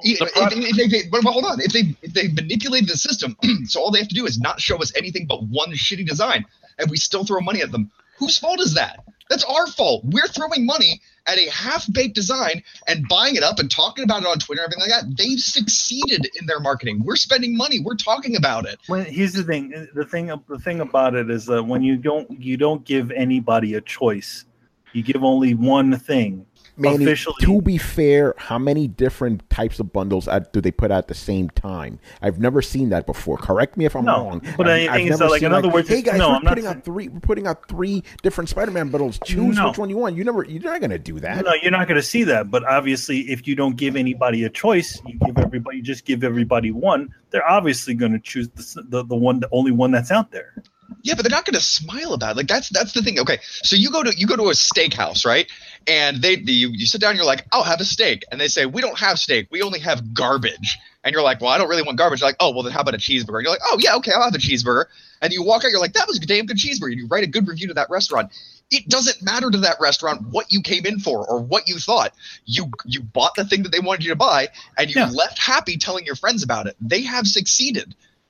if they manipulated the system, so all they have to do is not show us anything but one shitty design, and we still throw money at them. Whose fault is that? That's our fault. We're throwing money at a half-baked design and buying it up and talking about it on Twitter and everything like that. They've succeeded in their marketing. We're spending money. We're talking about it. Well, here's the thing. The thing about it is that when you don't give anybody a choice, you give only one thing. Manny, to be fair, how many different types of bundles do they put out at the same time? I've never seen that before. Correct me if I'm wrong. But I've never seen, in other words, hey guys, we're putting out 3 different Spider-Man bundles. Choose which one you want. You're not going to do that. No, you're not going to see that. But obviously, if you don't give anybody a choice, you just give everybody one. They're obviously going to choose the only one that's out there. Yeah, but they're not going to smile about it. Like that's the thing. Okay, so you go to a steakhouse, right? And you sit down and you're like, I'll have a steak. And they say, we don't have steak. We only have garbage. And you're like, well, I don't really want garbage. They're like, oh, well, then how about a cheeseburger? And you're like, oh, yeah, okay, I'll have a cheeseburger. And you walk out, you're like, that was a damn good cheeseburger. And you write a good review to that restaurant. It doesn't matter to that restaurant what you came in for or what you thought. You bought the thing that they wanted you to buy, and you left happy telling your friends about it. They have succeeded.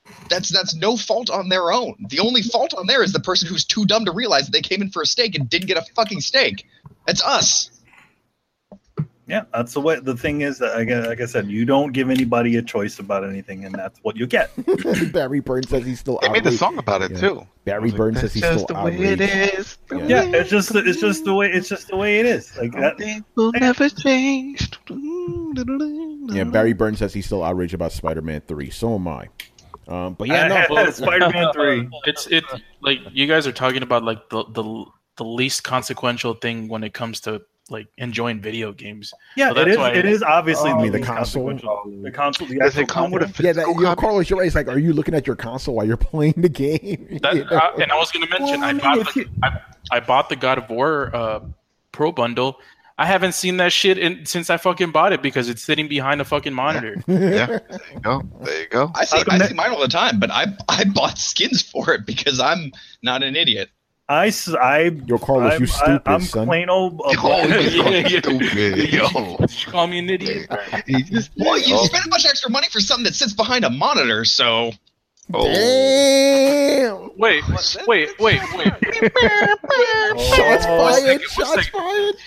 That's no fault on their own. The only fault on there is the person who's too dumb to realize that they came in for a steak and didn't get a fucking steak. That's us. Yeah, that's the way. The thing is that, like I said, you don't give anybody a choice about anything, and that's what you get. Barry Burns says he's still. They made the outraged. song about it too. Barry Burns says he's still the way it outraged. is. Yeah, it's just the way it is. Like that. Things will never change. Yeah, Barry Burns says he's still outraged about Spider-Man 3. So am I. But yeah, no. Spider-Man 3. It's like you guys are talking about like the least consequential thing when it comes to like enjoying video games. Yeah, so it is obviously the console. The console. The Does it actual come with a console. Yeah, physical copy? Carlos, you're right. It's like, are you looking at your console while you're playing the game? and I was going to mention, I bought the God of War Pro bundle. I haven't seen that shit since I fucking bought it because it's sitting behind a fucking monitor. Yeah, there you go. I see mine all the time, but I bought skins for it because I'm not an idiot. Yo, Carlos, you stupid, I'm son. plain old. Stupid, yo. Did you call me an idiot? Well, you spent a bunch of extra money for something that sits behind a monitor, so. Damn! Wait. Shots fired! Shots fired!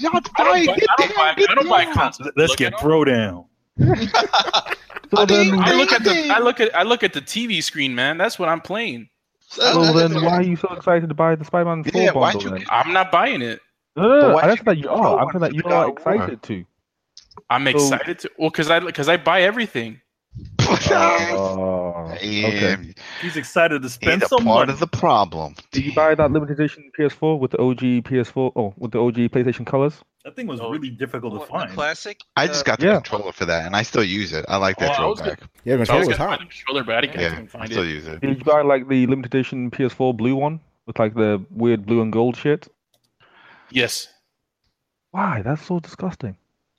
I don't buy consoles. Let's get throw down. So then, I look at the TV screen, man. That's what I'm playing. so then why are you so excited to buy the Spider-Man 4 Yeah, why'd bundle you- then? I'm not buying it. No, why'd I you said that you are. I'm saying that you God are of War? excited to. I'm excited to. Well, because I buy everything. Oh, okay. He's excited to spend He's a some part money. of the problem. Did you buy that limited edition PS4 with the OG PS4? Oh, with the OG PlayStation colors? That thing was really difficult to The find. classic. I just got the Yeah. controller for that, and I still use it. I like that Oh, I was throwback. Yeah, I was controller was gonna hot. find the controller, but I Yeah, can't I find still it. use it. Did you buy like the limited edition PS4 blue one with like the weird blue and gold shit? Yes. Why? That's so disgusting.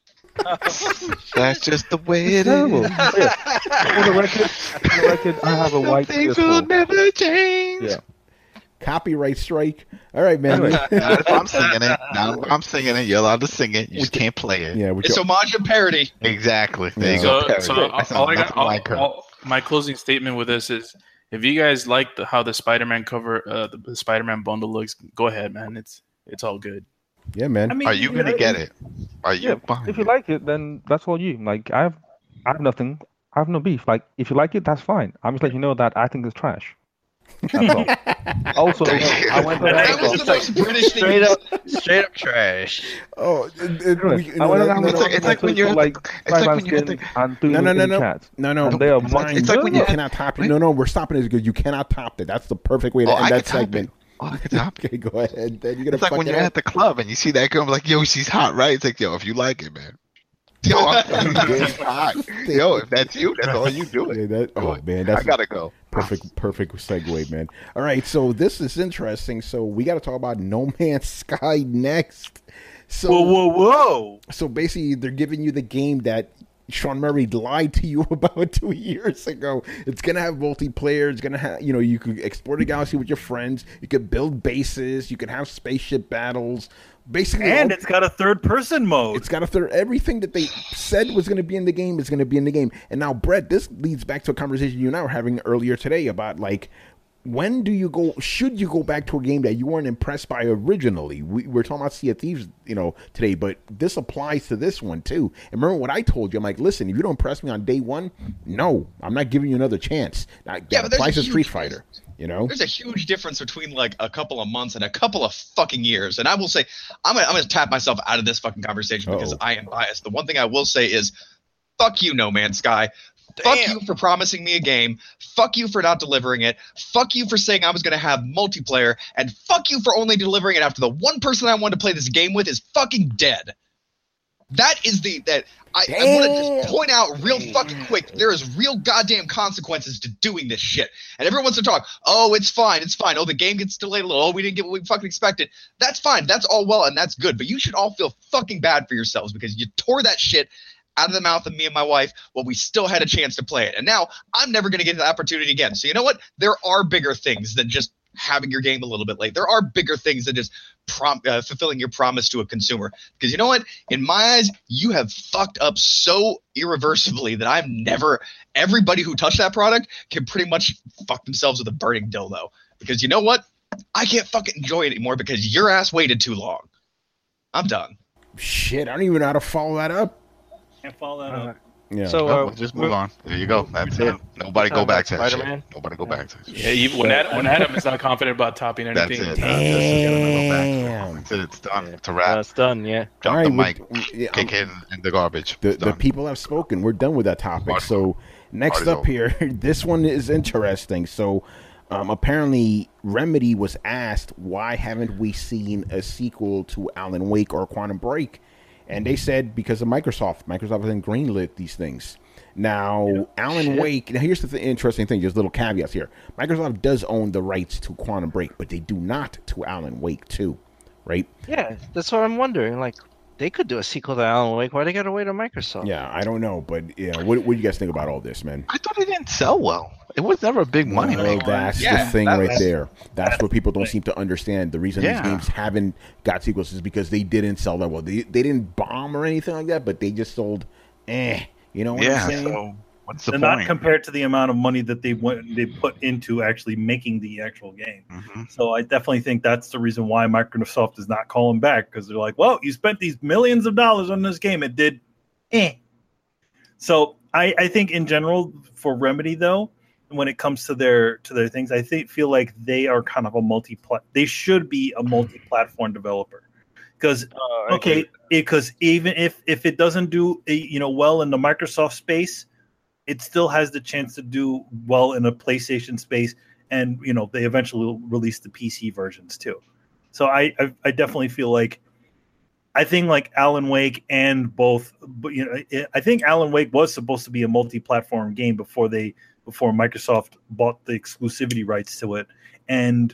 That's just the way it Terrible. is. Yeah. For the record, I have a white Things will PS4. never change. Yeah. Copyright strike. All right, man. Anyway. Not if I'm singing it. Not if I'm singing it. You're allowed to sing it. You just can't play it. Yeah, with It's your, homage and parody. Exactly. There you So, go. Parody. so That's all I nothing got, like her. my closing statement with this is, if you guys like how the Spider-Man cover, the Spider-Man bundle looks, go ahead, man. It's all good. yeah, man. I mean, Are you gonna get it? Are you Yeah, buying if you it? like it, then that's all you. Like I have nothing. I have no beef. Like if you like it, that's fine. I'm just letting you know that I think it's trash. That's all. Also, I went on That was the most British thing. Straight up trash. Oh, I went on It's like when you're like it's like Spider-Man when you're skins and threw No, them no, in no, no. chat. No. And they are Fine. mine. It's like when you you- cannot top it. No, we're stopping it because you cannot top it. That's the perfect way to end I that can top segment. it. Oh, I can top it. Okay, go ahead. Then you're gonna It's like fuck when it you're up. at the club and you see that girl, I'm like, yo, she's hot, right? It's like, yo, if you like it, man. Yo, she's hot. Yo, if that's you, that's all you do. Yeah, that, oh man, that's I gotta go. perfect segue, man. All right, so this is interesting. So we got to talk about No Man's Sky next. So whoa! So basically, they're giving you the game that Sean Murray lied to you about 2 years ago. It's gonna have multiplayer. It's gonna have, you could explore the galaxy with your friends. You could build bases. You could have spaceship battles. Basically, And it's got a third-person mode. it's got a third. Everything that they said was going to be in the game is going to be in the game. And now, Brett, this leads back to a conversation you and I were having earlier today about like, when do you go? Should you go back to a game that you weren't impressed by originally? We're talking about Sea of Thieves, today, but this applies to this one too. And remember what I told you? I'm like, listen, if you don't impress me on day one, no, I'm not giving you another chance. That Yeah, but there's applies a to huge Street Fighter. There's a huge difference between like a couple of months and a couple of fucking years. And I will say, I'm gonna tap myself out of this fucking conversation because I am biased. The one thing I will say is, fuck you, No Man's Sky. Fuck you for promising me a game. Fuck you for not delivering it. Fuck you for saying I was going to have multiplayer. And fuck you for only delivering it after the one person I wanted to play this game with is fucking dead. That is I want to just point out real fucking quick. There is real goddamn consequences to doing this shit. And everyone wants to talk, oh, it's fine. Oh, the game gets delayed a little. Oh, we didn't get what we fucking expected. That's fine. That's all well and that's good. But you should all feel fucking bad for yourselves because you tore that shit out of the mouth of me and my wife while we still had a chance to play it. And now I'm never going to get the opportunity again. So you know what? There are bigger things than just having your game a little bit late. There are bigger things than just fulfilling your promise to a consumer. Because you know what? In my eyes, you have fucked up so irreversibly that everybody who touched that product can pretty much fuck themselves with a burning dildo. Because you know what? I can't fucking enjoy it anymore because your ass waited too long. I'm done. Shit, I don't even know how to follow that up. Can't follow that up. Yeah. So we'll just move on. There you go. That's it. Nobody go back to that shit. Nobody go back to that shit. Yeah, even when Adam is not confident about topping anything. That's it. That's it. It's done. It's a wrap. It's done, yeah. Drop the mic. Kick it in the garbage. The people have spoken. We're done with that topic. So next up here, this one is interesting. So apparently Remedy was asked, why haven't we seen a sequel to Alan Wake or Quantum Break? And they said because of Microsoft. Microsoft hasn't greenlit these things. Now, Alan Wake, now here's the interesting thing, just little caveats here. Microsoft does own the rights to Quantum Break, but they do not to Alan Wake 2, right? Yeah, that's what I'm wondering. Like, they could do a sequel to Alan Wake. Why they gotta wait on Microsoft? Yeah, I don't know, but yeah, what do you guys think about all this, man? I thought it didn't sell well. It was never a big money maker. That's the thing right there. That's what people don't seem to understand. The reason these games haven't got sequels is because they didn't sell that well. They didn't bomb or anything like that, but they just sold you know what I'm saying? So what's the They're point? not compared to the amount of money that they put into actually making the actual game. Mm-hmm. So I definitely think that's the reason why Microsoft is not calling back, because they're like, well, you spent these millions of dollars on this game. It did So I think in general for Remedy though, when it comes to their things, I feel like they are kind of they should be a multi-platform developer. Because even if it doesn't do well in the Microsoft space, it still has the chance to do well in a PlayStation space, and they eventually will release the PC versions too. So I definitely feel like I think like Alan Wake and both, but I think Alan Wake was supposed to be a multi-platform game before Microsoft bought the exclusivity rights to it, and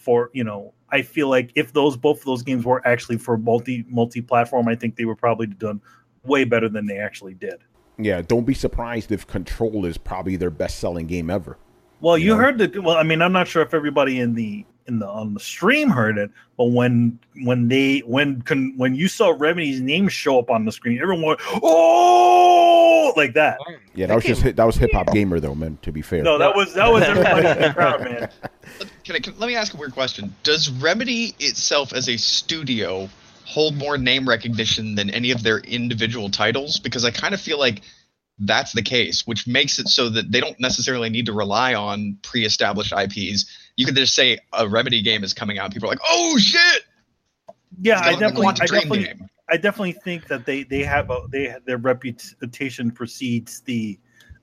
I feel like if both of those games were actually for multi-platform, I think they were probably done way better than they actually did. Yeah, don't be surprised if Control is probably their best-selling game ever. Well, you heard I mean, I'm not sure if everybody on the stream heard it, but when you saw Remedy's name show up on the screen, everyone went, "Oh!" like that. Yeah, that was Hip Hop Gamer though, man. To be fair, no, that was everybody in the crowd, man. Let me ask a weird question. Does Remedy itself as a studio hold more name recognition than any of their individual titles? Because I kind of feel like that's the case, which makes it so that they don't necessarily need to rely on pre-established IPs. You could just say a Remedy game is coming out, and people are like, "Oh shit!" Yeah, I definitely think that their reputation precedes the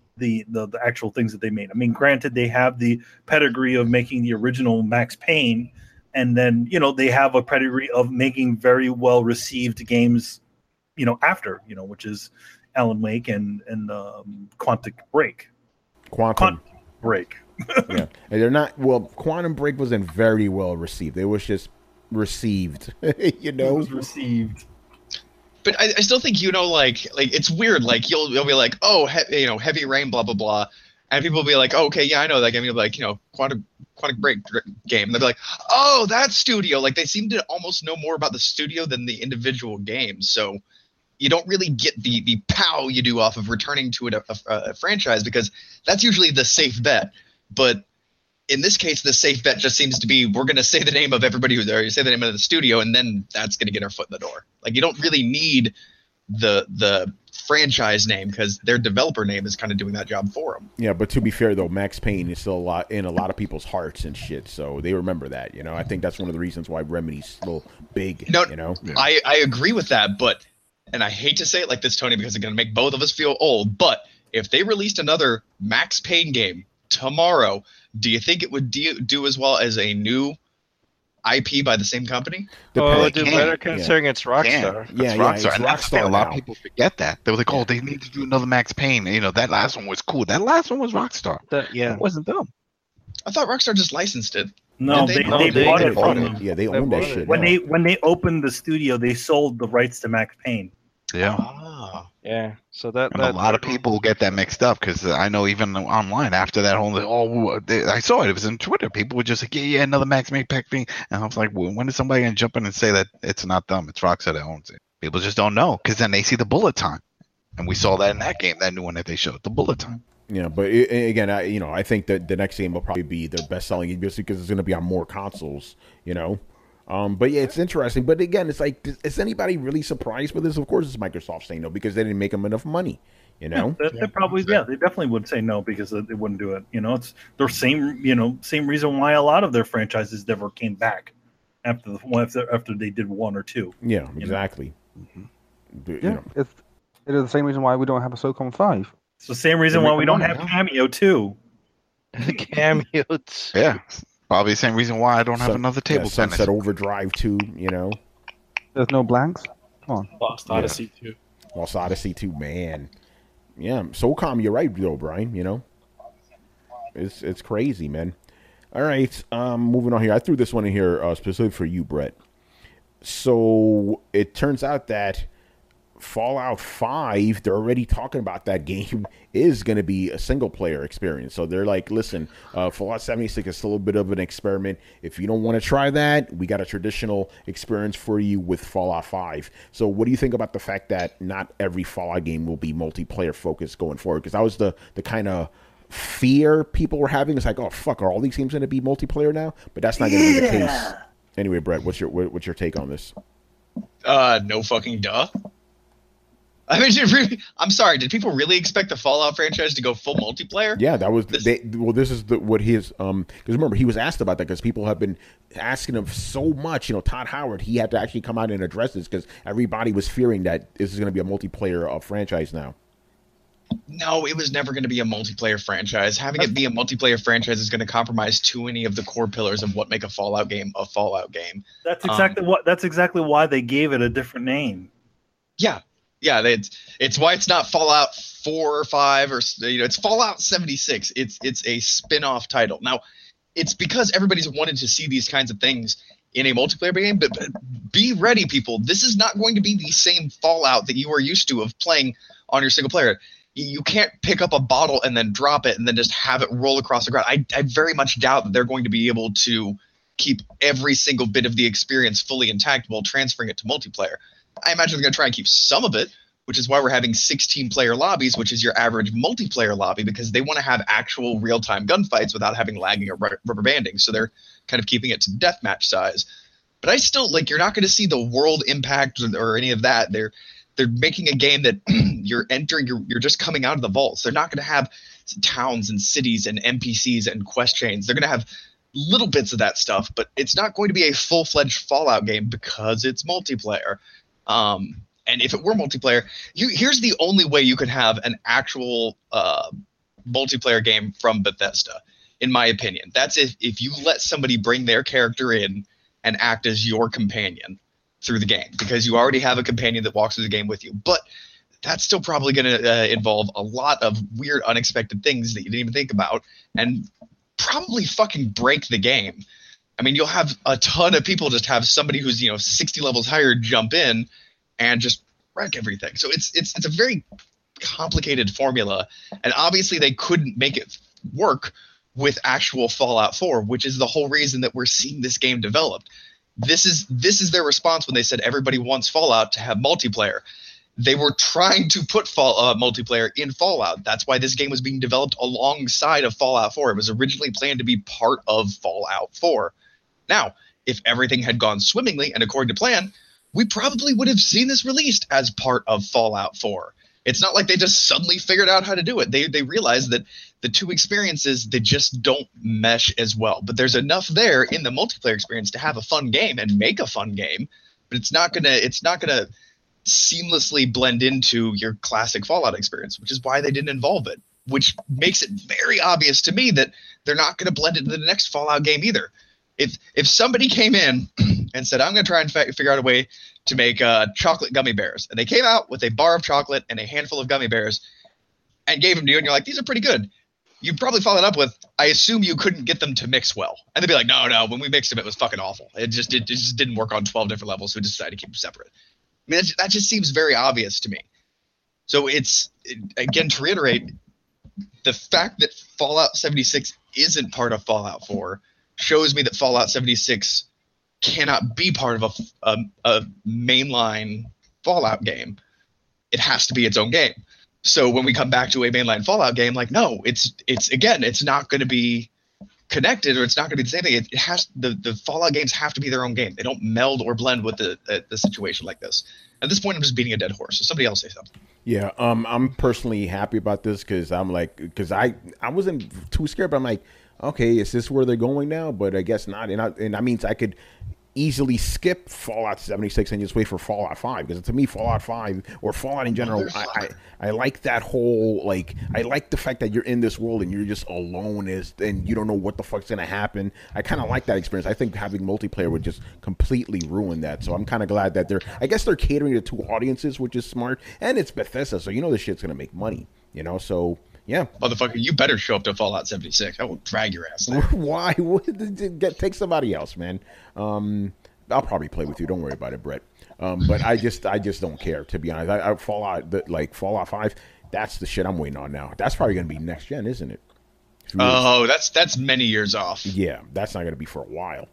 actual things that they made. I mean, granted, they have the pedigree of making the original Max Payne, and then they have a pedigree of making very well received games, after which is Alan Wake and Quantum Break. Quantum Break. Yeah, and they're not. Well, Quantum Break wasn't very well received. It was just received. It was received. But I still think like it's weird. Like you'll be like, oh, Heavy Rain, blah blah blah, and people will be like, oh, okay, yeah, I know that game. You'll be like, Quantum Break game. And they'll be like, oh, that studio. Like they seem to almost know more about the studio than the individual games. So you don't really get the pow you do off of returning to a franchise, because that's usually the safe bet. But in this case, the safe bet just seems to be, we're going to say the name of everybody who's there. You say the name of the studio, and then that's going to get our foot in the door. Like you don't really need the franchise name, because their developer name is kind of doing that job for them. Yeah, but to be fair though, Max Payne is still in a lot of people's hearts and shit, so they remember that. I think that's one of the reasons why Remedy's still big. No, Yeah. I agree with that, but, and I hate to say it like this, Tony, because it's going to make both of us feel old, but if they released another Max Payne game tomorrow, do you think it would do as well as a new IP by the same company? Oh, do better considering it's Rockstar. Yeah, Rockstar. It's and that's the thing. A lot of people forget that. They were like, oh, they need to do another Max Payne. That last one was cool. That last one was Rockstar. It wasn't them. I thought Rockstar just licensed it. No, they bought it from them. Yeah, they own that shit. When they opened the studio, they sold the rights to Max Payne. Yeah. Yeah. So that And a lot of people get that mixed up because I know even online after that whole I saw it. It was on Twitter. People were just like, yeah, another Max Payne thing. And I was like, well, when is somebody gonna jump in and say that it's not them? It's Rockstar that owns it. People just don't know because then they see the bullet time, and we saw that in that game, that new one that they showed, the bullet time. Yeah, but again, I think that the next game will probably be their best-selling game just because it's going to be on more consoles. But yeah, it's interesting. But again, it's like, is anybody really surprised with this? Of course, it's Microsoft saying no because they didn't make them enough money. They probably, they definitely would say no because they wouldn't do it. It's the same reason why a lot of their franchises never came back after they did one or two. Yeah, exactly. Yeah, it is the same reason why we don't have a SOCOM 5. It's the same reason why we don't have Cameo 2. Cameo 2. Yeah, probably the same reason why I don't have another table tennis. Sunset Overdrive 2, There's no blanks? Come on. Lost Odyssey 2. Lost Odyssey 2, man. Yeah, SOCOM, you're right, though, Brian, It's crazy, man. All right, moving on here. I threw this one in here specifically for you, Brett. So it turns out that Fallout 5, they're already talking about that game is going to be a single-player experience. So they're like, listen, Fallout 76 is still a bit of an experiment. If you don't want to try that, we got a traditional experience for you with Fallout 5. So what do you think about the fact that not every Fallout game will be multiplayer focused going forward? Because that was the kind of fear people were having. It's like, oh, fuck, are all these games going to be multiplayer now? But that's not going to be the case. Anyway, Brett, what's your take on this? No fucking duh. I mean, I'm sorry. Did people really expect the Fallout franchise to go full multiplayer? Yeah, that was this is what his because remember he was asked about that because people have been asking him so much. Todd Howard, he had to actually come out and address this because everybody was fearing that this is going to be a multiplayer franchise now. No, it was never going to be a multiplayer franchise. Having it be a multiplayer franchise is going to compromise too many of the core pillars of what make a Fallout game a Fallout game. That's exactly why they gave it a different name. Yeah. Yeah, it's why it's not Fallout 4 or 5 or it's Fallout 76. It's a spin-off title. Now, it's because everybody's wanted to see these kinds of things in a multiplayer game, but be ready, people. This is not going to be the same Fallout that you are used to of playing on your single player. You can't pick up a bottle and then drop it and then just have it roll across the ground. I very much doubt that they're going to be able to keep every single bit of the experience fully intact while transferring it to multiplayer. I imagine they're going to try and keep some of it, which is why we're having 16-player lobbies, which is your average multiplayer lobby, because they want to have actual real-time gunfights without having lagging or rubber banding. So they're kind of keeping it to deathmatch size. But I still you're not going to see the world impact or any of that. They're making a game that you're entering. You're just coming out of the vaults. They're not going to have towns and cities and NPCs and quest chains. They're going to have little bits of that stuff, but it's not going to be a full-fledged Fallout game because it's multiplayer. And if it were multiplayer, here's the only way you could have an actual multiplayer game from Bethesda, in my opinion. That's if you let somebody bring their character in and act as your companion through the game, because you already have a companion that walks through the game with you. But that's still probably going to involve a lot of weird, unexpected things that you didn't even think about, and probably fucking break the game. I mean, you'll have a ton of people just have somebody who's 60 levels higher jump in and just wreck everything. So it's a very complicated formula, and obviously they couldn't make it work with actual Fallout 4, which is the whole reason that we're seeing this game developed. This is their response when they said everybody wants Fallout to have multiplayer. They were trying to put multiplayer in Fallout. That's why this game was being developed alongside of Fallout 4. It was originally planned to be part of Fallout 4. Now, if everything had gone swimmingly and according to plan, we probably would have seen this released as part of Fallout 4. It's not like they just suddenly figured out how to do it. They realized that the two experiences, they just don't mesh as well. But there's enough there in the multiplayer experience to have a fun game and make a fun game. But it's not gonna seamlessly blend into your classic Fallout experience, which is why they didn't involve it. Which makes it very obvious to me that they're not going to blend it into the next Fallout game either. If somebody came in and said, I'm going to try and figure out a way to make chocolate gummy bears, and they came out with a bar of chocolate and a handful of gummy bears and gave them to you, and you're like, these are pretty good, you'd probably follow it up with, I assume you couldn't get them to mix well. And they'd be like, no, when we mixed them, it was fucking awful. It just didn't work on 12 different levels, so we decided to keep them separate. I mean, that just seems very obvious to me. So again, to reiterate, the fact that Fallout 76 isn't part of Fallout 4 shows me that Fallout 76 cannot be part of a mainline Fallout game. It has to be its own game. So when we come back to a mainline Fallout game, like, no, it's not going to be connected, or it's not going to be the same thing. It has the Fallout games have to be their own game. They don't meld or blend with the situation like this. At this point, I'm just beating a dead horse. So somebody else say something. Yeah, I'm personally happy about this because I wasn't too scared, but I'm like, okay, is this where they're going now? But I guess not, and that means I could easily skip Fallout 76 and just wait for Fallout 5, because to me Fallout 5 or Fallout in general, I like that whole, like, I like the fact that you're in this world and you're just alone and you don't know what the fuck's gonna happen. I kind of like that experience. I think having multiplayer would just completely ruin that, so I'm kind of glad that I guess they're catering to two audiences, which is smart, and it's Bethesda, so this shit's gonna make money, so yeah. Motherfucker, you better show up to Fallout 76. I will drag your ass there. Why? Take somebody else, man. I'll probably play with you. Don't worry about it, Brett. But I just don't care, to be honest. Fallout 5, that's the shit I'm waiting on now. That's probably going to be next gen, isn't it? Oh, that's many years off. Yeah, that's not going to be for a while.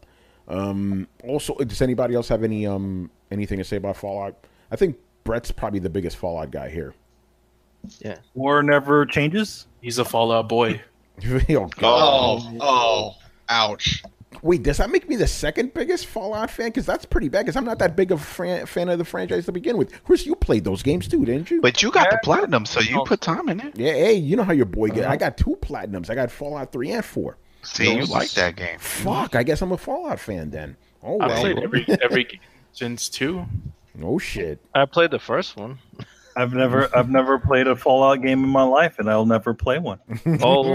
Also, does anybody else have anything to say about Fallout? I think Brett's probably the biggest Fallout guy here. Yeah. War never changes. He's a Fallout boy. Oh, God. Oh, ouch. Wait, does that make me the second biggest Fallout fan? Because that's pretty bad, because I'm not that big of a fan of the franchise to begin with. Chris, you played those games too, didn't you? But you got the platinum, so you put time in it. Yeah, hey, you know how your boy gets. I got 2 platinums. I got Fallout 3 and 4. See, you like that game. Fuck, I guess I'm a Fallout fan then. Oh, well. I've played every game since 2. Oh, shit. I played the first one. I've never played a Fallout game in my life, and I'll never play one. Oh,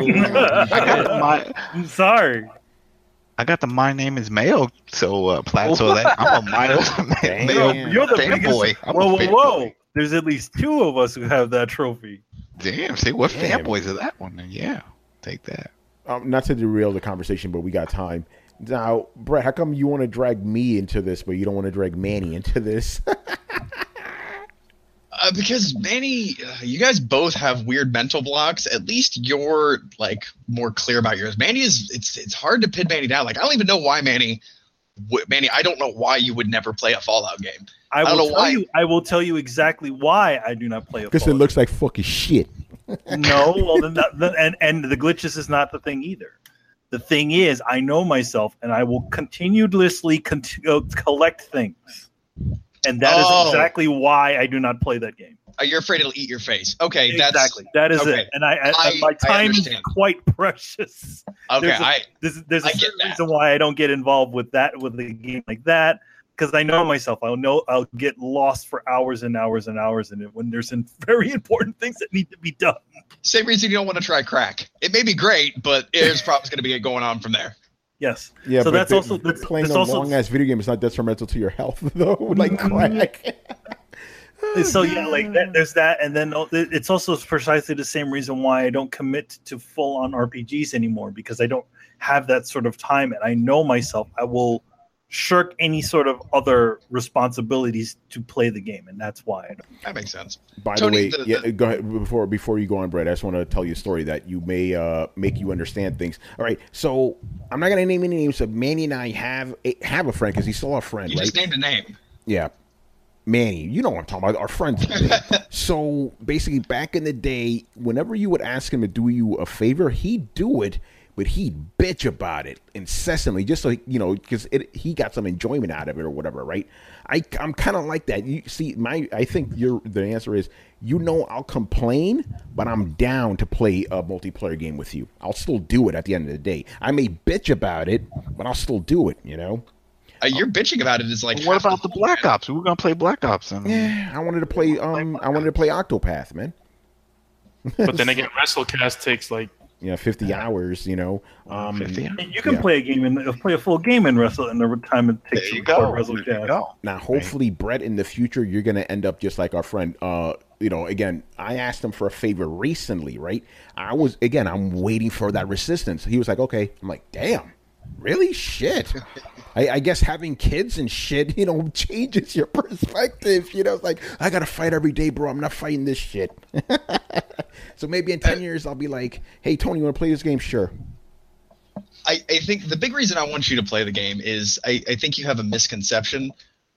I'm sorry. I got the My Name is Mayo, so plateau that. I'm a Mayo You're the fanboy. biggest. Whoa! There's at least 2 of us who have that trophy. Damn, see, we're fanboys of that one. Then yeah, take that. Not to derail the conversation, but we got time. Now, Brett, how come you want to drag me into this, but you don't want to drag Manny into this? Because Manny, you guys both have weird mental blocks. At least you're more clear about yours. Manny it's hard to pin Manny down. Like, I don't even know why Manny, I don't know why you would never play a Fallout game. I will tell you exactly why I do not play a Fallout. Because it looks like fucking shit. No, well, and the glitches is not the thing either. The thing is, I know myself, and I will continuously collect things. And that is exactly why I do not play that game. You're afraid it'll eat your face. Okay, exactly. That is it. And my time is quite precious. Okay, there's a certain reason why I don't get involved with a game like that, because I know myself. I'll get lost for hours and hours and hours in it when there's some very important things that need to be done. Same reason you don't want to try crack. It may be great, but there's probably going to be going on from there. Yes. Yeah, so but playing a long-ass video game is not detrimental to your health, though, like crack. So, yeah, there's that. And then it's also precisely the same reason why I don't commit to full-on RPGs anymore, because I don't have that sort of time. And I know myself. I will shirk any sort of other responsibilities to play the game, and that's why I don't. That makes sense. By Tony, the way, go ahead before you go on, Brett. I just want to tell you a story that you may make you understand things. All right, so I'm not going to name any names. So Manny and I have a friend, because he's still our friend. You just named a name. Yeah, Manny. You know what I'm talking about. Our friends. So basically, back in the day, whenever you would ask him to do you a favor, he'd do it. But he'd bitch about it incessantly, just so because he got some enjoyment out of it or whatever, right? I'm kind of like that. You see, I think the answer is, I'll complain, but I'm down to play a multiplayer game with you. I'll still do it at the end of the day. I may bitch about it, but I'll still do it. You're bitching about it is like. What about the Black Ops? We were gonna play Black Ops. Yeah, I wanted to play. Octopath, man. But then again, WrestleCast takes 50 hours, 50 hours. And you can play a full game in the time it takes to record WrestleCast. Now, hopefully, Brett, in the future, you're going to end up just like our friend. Again, I asked him for a favor recently, right? I'm waiting for that resistance. He was like, okay. I'm like, damn, really? Shit. I guess having kids and shit, changes your perspective. It's like, I gotta fight every day, bro. I'm not fighting this shit. So maybe in 10 years, I'll be like, hey, Tony, you want to play this game? Sure. I think the big reason I want you to play the game is I think you have a misconception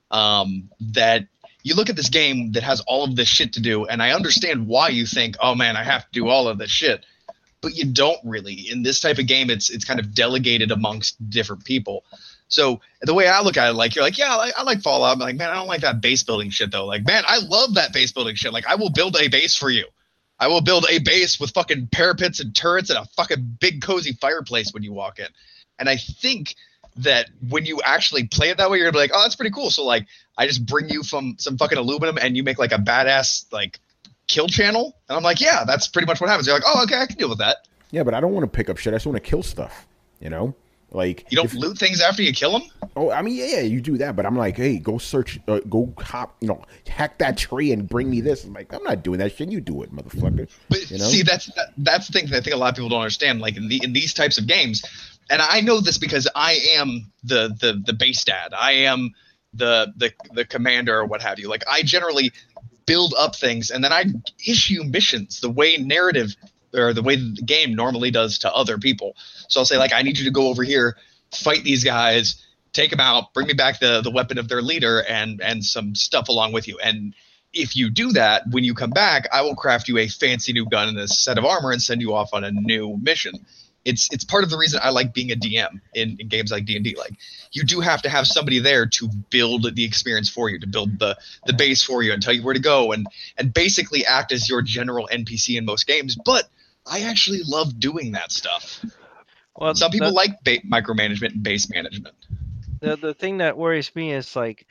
that you look at this game that has all of this shit to do, and I understand why you think, oh man, I have to do all of this shit, but you don't really. In this type of game, it's kind of delegated amongst different people. So the way I look at it, like, you're like, yeah, I like Fallout. I'm like, man, I don't like that base building shit though. Like, man, I love that base building shit. Like, I will build a base for you. I will build a base with fucking parapets and turrets and a fucking big cozy fireplace when you walk in. And I think that when you actually play it that way, you're gonna be like, oh, that's pretty cool. So like, I just bring you from some fucking aluminum and you make like a badass like kill channel. And I'm like, yeah, that's pretty much what happens. You're like, oh, okay, I can deal with that. Yeah, but I don't want to pick up shit. I just want to kill stuff, Like, you don't loot things after you kill them? Oh, I mean, yeah, you do that, but I'm like, hey, go search, go hop, hack that tree and bring me this. I'm like, I'm not doing that shit. You do it, motherfucker. But see, that's the thing that I think a lot of people don't understand. Like in these types of games, and I know this because I am the base dad. I am the commander or what have you. Like, I generally build up things and then I issue missions the way narrative or the way the game normally does to other people. So I'll say, like, I need you to go over here, fight these guys, take them out, bring me back the weapon of their leader and some stuff along with you. And if you do that, when you come back, I will craft you a fancy new gun and a set of armor and send you off on a new mission. It's part of the reason I like being a DM in games like D&D. Like, you do have to have somebody there to build the experience for you, to build the base for you and tell you where to go and basically act as your general NPC in most games. But I actually love doing that stuff. Well, some people like micromanagement and base management. The thing that worries me is like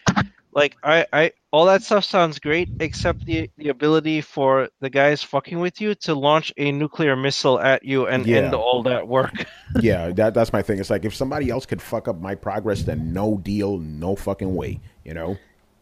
I all that stuff sounds great, except the ability for the guys fucking with you to launch a nuclear missile at you and end all that work. Yeah, that's my thing. It's like, if somebody else could fuck up my progress, then no deal, no fucking way, but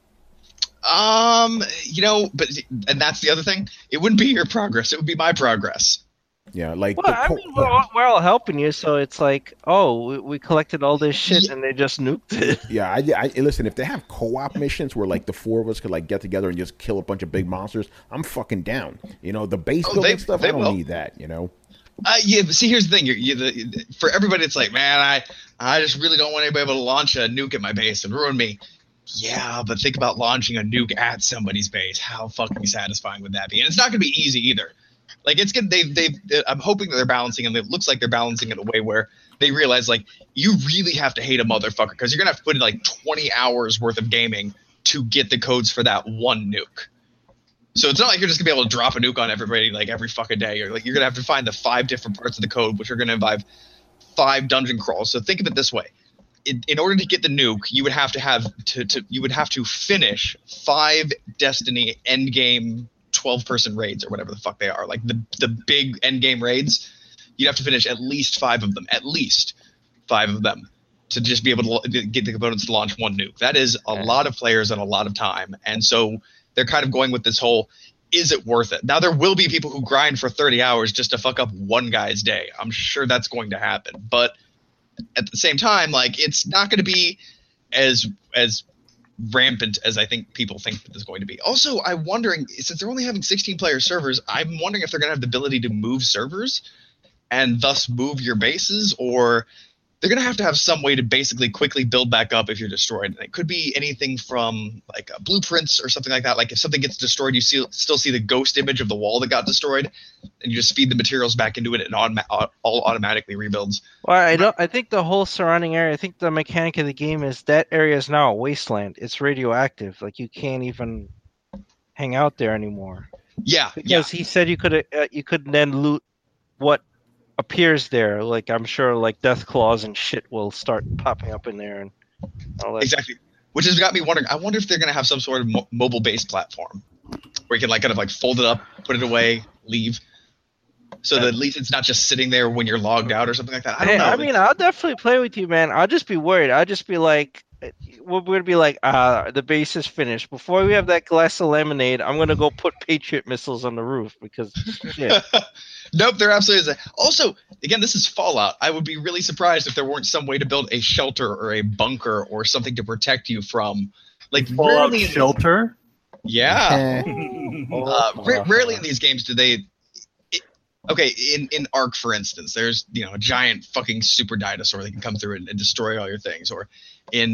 and that's the other thing. It wouldn't be your progress; it would be my progress. Yeah, like, well, we're all helping you, so it's like, oh, we collected all this shit and they just nuked it. Yeah, I listen. If they have co-op missions where like the four of us could like get together and just kill a bunch of big monsters, I'm fucking down. The base building stuff, I don't need that. Yeah, but see, here's the thing. For everybody, it's like, man, I just really don't want anybody able to launch a nuke at my base and ruin me. Yeah, but think about launching a nuke at somebody's base. How fucking satisfying would that be? And it's not going to be easy either. Like, it's good. I'm hoping that they're balancing, and it looks like they're balancing in a way where they realize, like, you really have to hate a motherfucker because you're gonna have to put in like 20 hours worth of gaming to get the codes for that one nuke. So it's not like you're just gonna be able to drop a nuke on everybody like every fucking day. You're gonna have to find the 5 different parts of the code, which are gonna involve 5 dungeon crawls. So think of it this way: in order to get the nuke, you would have to finish 5 Destiny endgame 12-person raids or whatever the fuck they are, like the big end game raids. You'd have to finish at least 5 of them, to just be able to get the components to launch one nuke. That is a lot of players and a lot of time, and so they're kind of going with this whole, is it worth it? Now, there will be people who grind for 30 hours just to fuck up one guy's day. I'm sure that's going to happen, but at the same time, like, it's not going to be as rampant as I think people think that it's going to be. Also, I'm wondering, since they're only having 16-player servers, I'm wondering if they're going to have the ability to move servers and thus move your bases, or they're going to have some way to basically quickly build back up if you're destroyed. And it could be anything from like blueprints or something like that. Like, if something gets destroyed, you still see the ghost image of the wall that got destroyed, and you just feed the materials back into it and all automatically rebuilds. Well, I think the whole surrounding area, I think the mechanic of the game is that area is now a wasteland. It's radioactive. Like, you can't even hang out there anymore. Yeah, because he said you could then loot what appears there. Like, I'm sure like death claws and shit will start popping up in there and all that. Exactly, which has got me wondering. I wonder if they're going to have some sort of mobile-based platform where you can like kind of like fold it up, put it away, leave, so that at least it's not just sitting there when you're logged out or something like that. I don't know. I mean, I'll definitely play with you, man. I'll just be worried. I'll just be like, we're going to be like, the base is finished. Before we have that glass of lemonade, I'm going to go put Patriot missiles on the roof because shit. Nope, there absolutely is. Also, again, this is Fallout. I would be really surprised if there weren't some way to build a shelter or a bunker or something to protect you from, like, Fallout shelter. Yeah. Rarely in these games do they. Okay, in Ark, for instance, there's a giant fucking super dinosaur that can come through and destroy all your things. Or in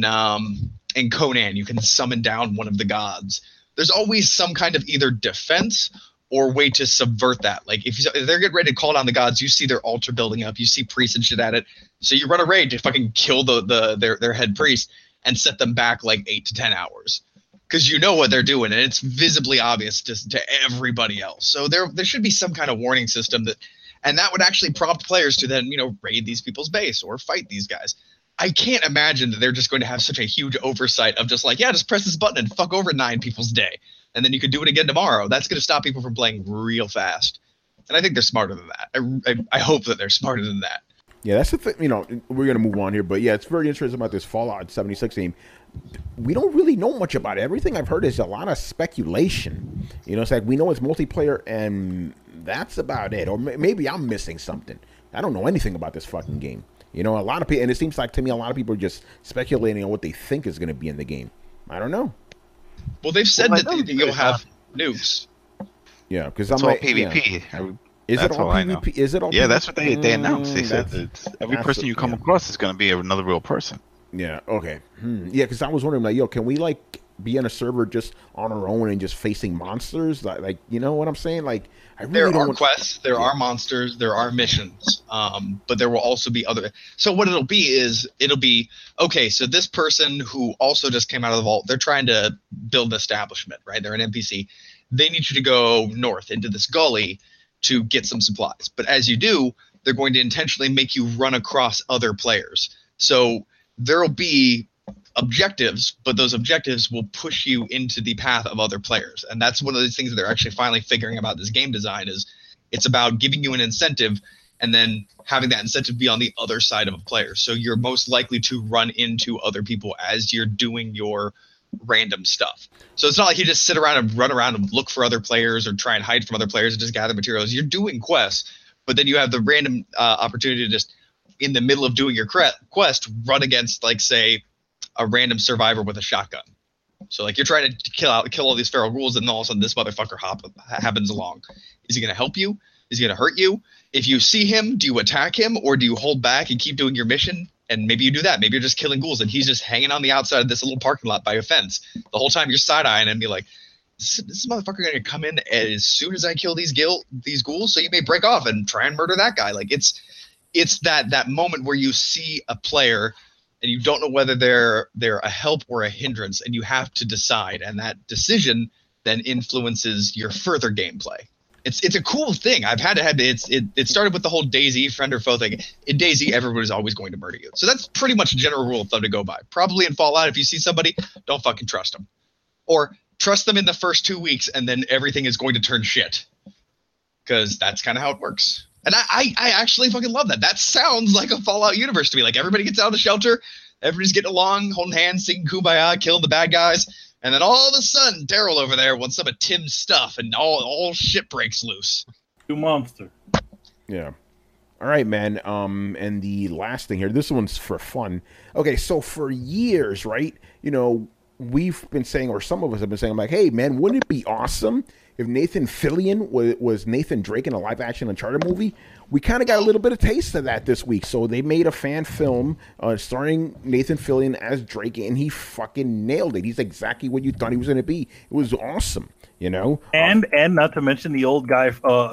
Conan, you can summon down one of the gods. There's always some kind of either defense or way to subvert that. Like if they're getting ready to call down the gods, you see their altar building up, you see priests and shit at it. So you run a raid to fucking kill their head priest and set them back like 8 to 10 hours. Because you know what they're doing, and it's visibly obvious to everybody else. So there should be some kind of warning system that would actually prompt players to then raid these people's base or fight these guys. I can't imagine that they're just going to have such a huge oversight of just like, yeah, just press this button and fuck over 9 people's day, and then you could do it again tomorrow. That's going to stop people from playing real fast, and I think they're smarter than that. I hope that they're smarter than that. Yeah, that's the thing. We're going to move on here, but yeah, it's very interesting about this Fallout 76 game. We don't really know much about it. Everything I've heard is a lot of speculation. It's like we know it's multiplayer, and that's about it. Or maybe I'm missing something. I don't know anything about this fucking game. A lot of people, and it seems like to me a lot of people are just speculating on what they think is going to be in the game. I don't know. Well, they've said that you'll have nukes. Yeah, because I'm like PvP. Yeah. Is it all PvP? Is it all? Yeah, PvP? That's what they announced. They said that every person you come across is going to be another real person. Yeah. Okay. Yeah, because I was wondering, like, can we like be in a server just on our own and just facing monsters? Like, you know what I'm saying? Like, I really there are quests, there are monsters, there are missions, but there will also be other. So what it'll be okay. So this person who also just came out of the vault, they're trying to build an establishment, right? They're an NPC. They need you to go north into this gully to get some supplies. But as you do, they're going to intentionally make you run across other players. So there'll be objectives, but those objectives will push you into the path of other players. And that's one of the things that they're actually finally figuring about this game design is it's about giving you an incentive and then having that incentive be on the other side of a player. So you're most likely to run into other people as you're doing your random stuff. So it's not like you just sit around and run around and look for other players or try and hide from other players and just gather materials. You're doing quests, but then you have the random opportunity to just in the middle of doing your quest run against, like, say, a random survivor with a shotgun. So like you're trying to kill all these feral ghouls, and all of a sudden this motherfucker happens along. Is he going to help you? Is he going to hurt you? If you see him, do you attack him or do you hold back and keep doing your mission? And maybe you do that. Maybe you're just killing ghouls and he's just hanging on the outside of this little parking lot by a fence. The whole time you're side-eyeing and be like, this motherfucker going to come in as soon as I kill these ghouls, so you may break off and try and murder that guy. Like it's that moment where you see a player and you don't know whether they're a help or a hindrance, and you have to decide, and that decision then influences your further gameplay. It's a cool thing. It started with the whole DayZ friend or foe thing. In DayZ, everybody's always going to murder you. So that's pretty much a general rule of thumb to go by. Probably in Fallout, if you see somebody, don't fucking trust them. Or trust them in the first 2 weeks, and then everything is going to turn shit. Because that's kind of how it works. And I actually fucking love that. That sounds like a Fallout universe to me. Like everybody gets out of the shelter, everybody's getting along, holding hands, singing Kumbaya, killing the bad guys, and then all of a sudden, Daryl over there wants some of Tim's stuff, and all shit breaks loose. You monster. Yeah. All right, man. And the last thing here, this one's for fun. Okay, so for years, right, we've been saying, or some of us have been saying, I'm like, hey, man, wouldn't it be awesome if Nathan Fillion was Nathan Drake in a live-action Uncharted movie? We kind of got a little bit of taste of that this week. So they made a fan film starring Nathan Fillion as Drake, and he fucking nailed it. He's exactly what you thought he was going to be. It was awesome, And not to mention the old guy.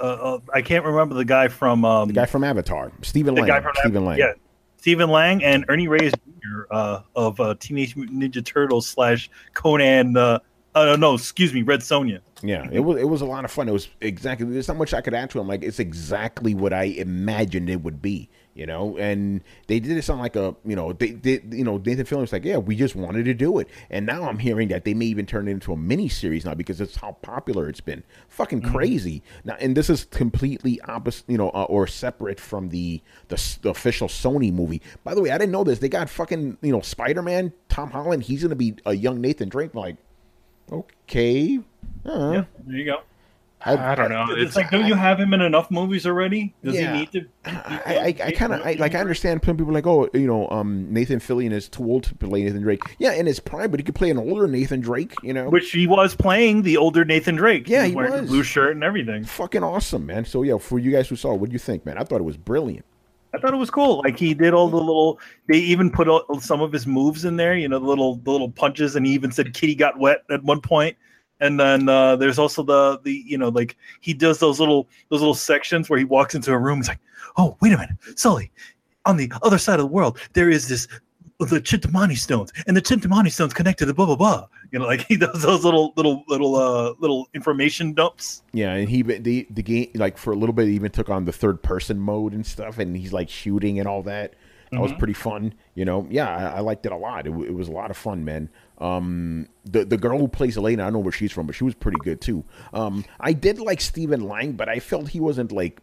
I can't remember the guy from the guy from Avatar, Stephen Lang. Yeah, Stephen Lang and Ernie Reyes Jr. Of Teenage Mutant Ninja Turtles / Conan. No, excuse me, Red Sonja. Yeah, it was a lot of fun. It was exactly. There's not much I could add to it. I'm like, it's exactly what I imagined it would be. And they did it sound like a, they did, Nathan Fillion was like, yeah, we just wanted to do it. And now I'm hearing that they may even turn it into a mini series now because it's how popular it's been. Fucking crazy. Now, and this is completely opposite, or separate from the official Sony movie. By the way, I didn't know this. They got fucking, Spider-Man Tom Holland, he's going to be a young Nathan Drake. I'm like, okay. Yeah, there you go. I don't know. It's like, don't you have him in enough movies already? Does he need to? I understand some people are like, oh, Nathan Fillion is too old to play Nathan Drake. Yeah, in his prime, but he could play an older Nathan Drake, Which he was playing the older Nathan Drake. Yeah, he was wearing the blue shirt and everything. Fucking awesome, man. So yeah, for you guys who saw it, what do you think, man? I thought it was brilliant. I thought it was cool. Like he did all the little. They even put some of his moves in there. The little punches, and he even said "Kitty got wet" at one point. And then there's also the like he does those little sections where he walks into a room. He's like, oh, wait a minute, Sully, on the other side of the world there is the Chintamani stones, and the Chintamani stones connected to blah blah blah. Like he does those little information dumps. Yeah, and the game, like for a little bit, he even took on the third person mode and stuff, and he's like shooting and all that. That was pretty fun. Yeah, I liked it a lot. It was a lot of fun, man. The girl who plays Elena, I don't know where she's from, but she was pretty good too. I did like Stephen Lang, but I felt he wasn't like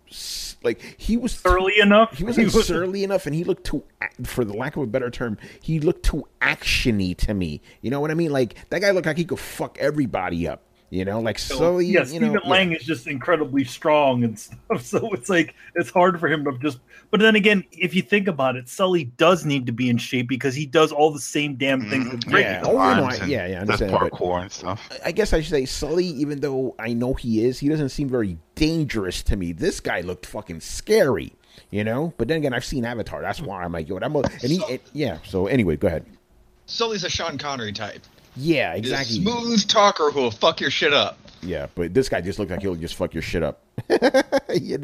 he was surly enough. He wasn't surly enough, and he looked too, for the lack of a better term, he looked too actiony to me. You know what I mean? Like that guy looked like he could fuck everybody up. Sully. Yeah, Stephen Lang is just incredibly strong and stuff. So it's like it's hard for him to just. But then again, if you think about it, Sully does need to be in shape because he does all the same damn things. That Drake does. I understand. Parkour and stuff. I guess I should say Sully, even though I know he doesn't seem very dangerous to me. This guy looked fucking scary, But then again, I've seen Avatar. That's why I'm like, So anyway, go ahead. Sully's a Sean Connery type. Yeah, exactly. Smooth talker who will fuck your shit up. Yeah, but this guy just looked like he'll just fuck your shit up. And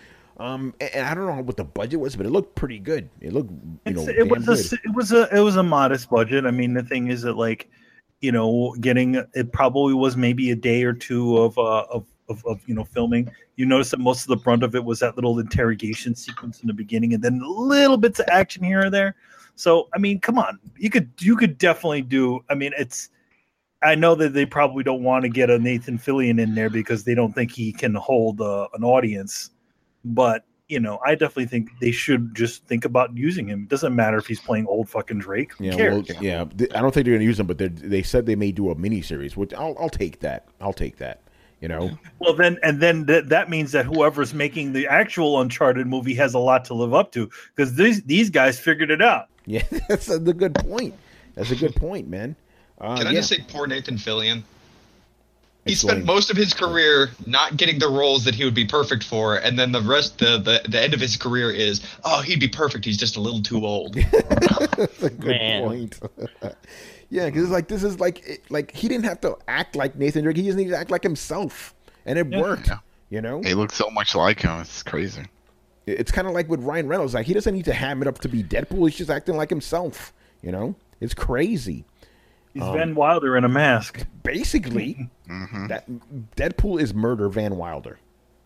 I don't know what the budget was, but it looked pretty good. It looked, it was a modest budget. I mean, the thing is that getting it probably was maybe a day or two of filming. You notice that most of the brunt of it was that little interrogation sequence in the beginning, and then little bits of action here or there. So, I mean, come on. You could definitely do. I mean, I know that they probably don't want to get a Nathan Fillion in there because they don't think he can hold an audience. But, I definitely think they should just think about using him. It doesn't matter if he's playing old fucking Drake. Who cares? I don't think they're going to use him, but they said they may do a miniseries, which I'll take that. I'll take that. Well, then that means that whoever's making the actual Uncharted movie has a lot to live up to because these guys figured it out. Yeah, that's a good point. That's a good point, man. Can I just say poor Nathan Fillion? He spent most of his career not getting the roles that he would be perfect for, and then the rest, the end of his career is, he'd be perfect. He's just a little too old. That's a good point. Yeah, because this is like he didn't have to act like Nathan Drake. He just needed to act like himself, and it worked. Yeah. He looks so much like him. It's crazy. It's kind of like with Ryan Reynolds. Like, he doesn't need to ham it up to be Deadpool. He's just acting like himself. It's crazy. He's Van Wilder in a mask. Basically, that Deadpool is murder Van Wilder.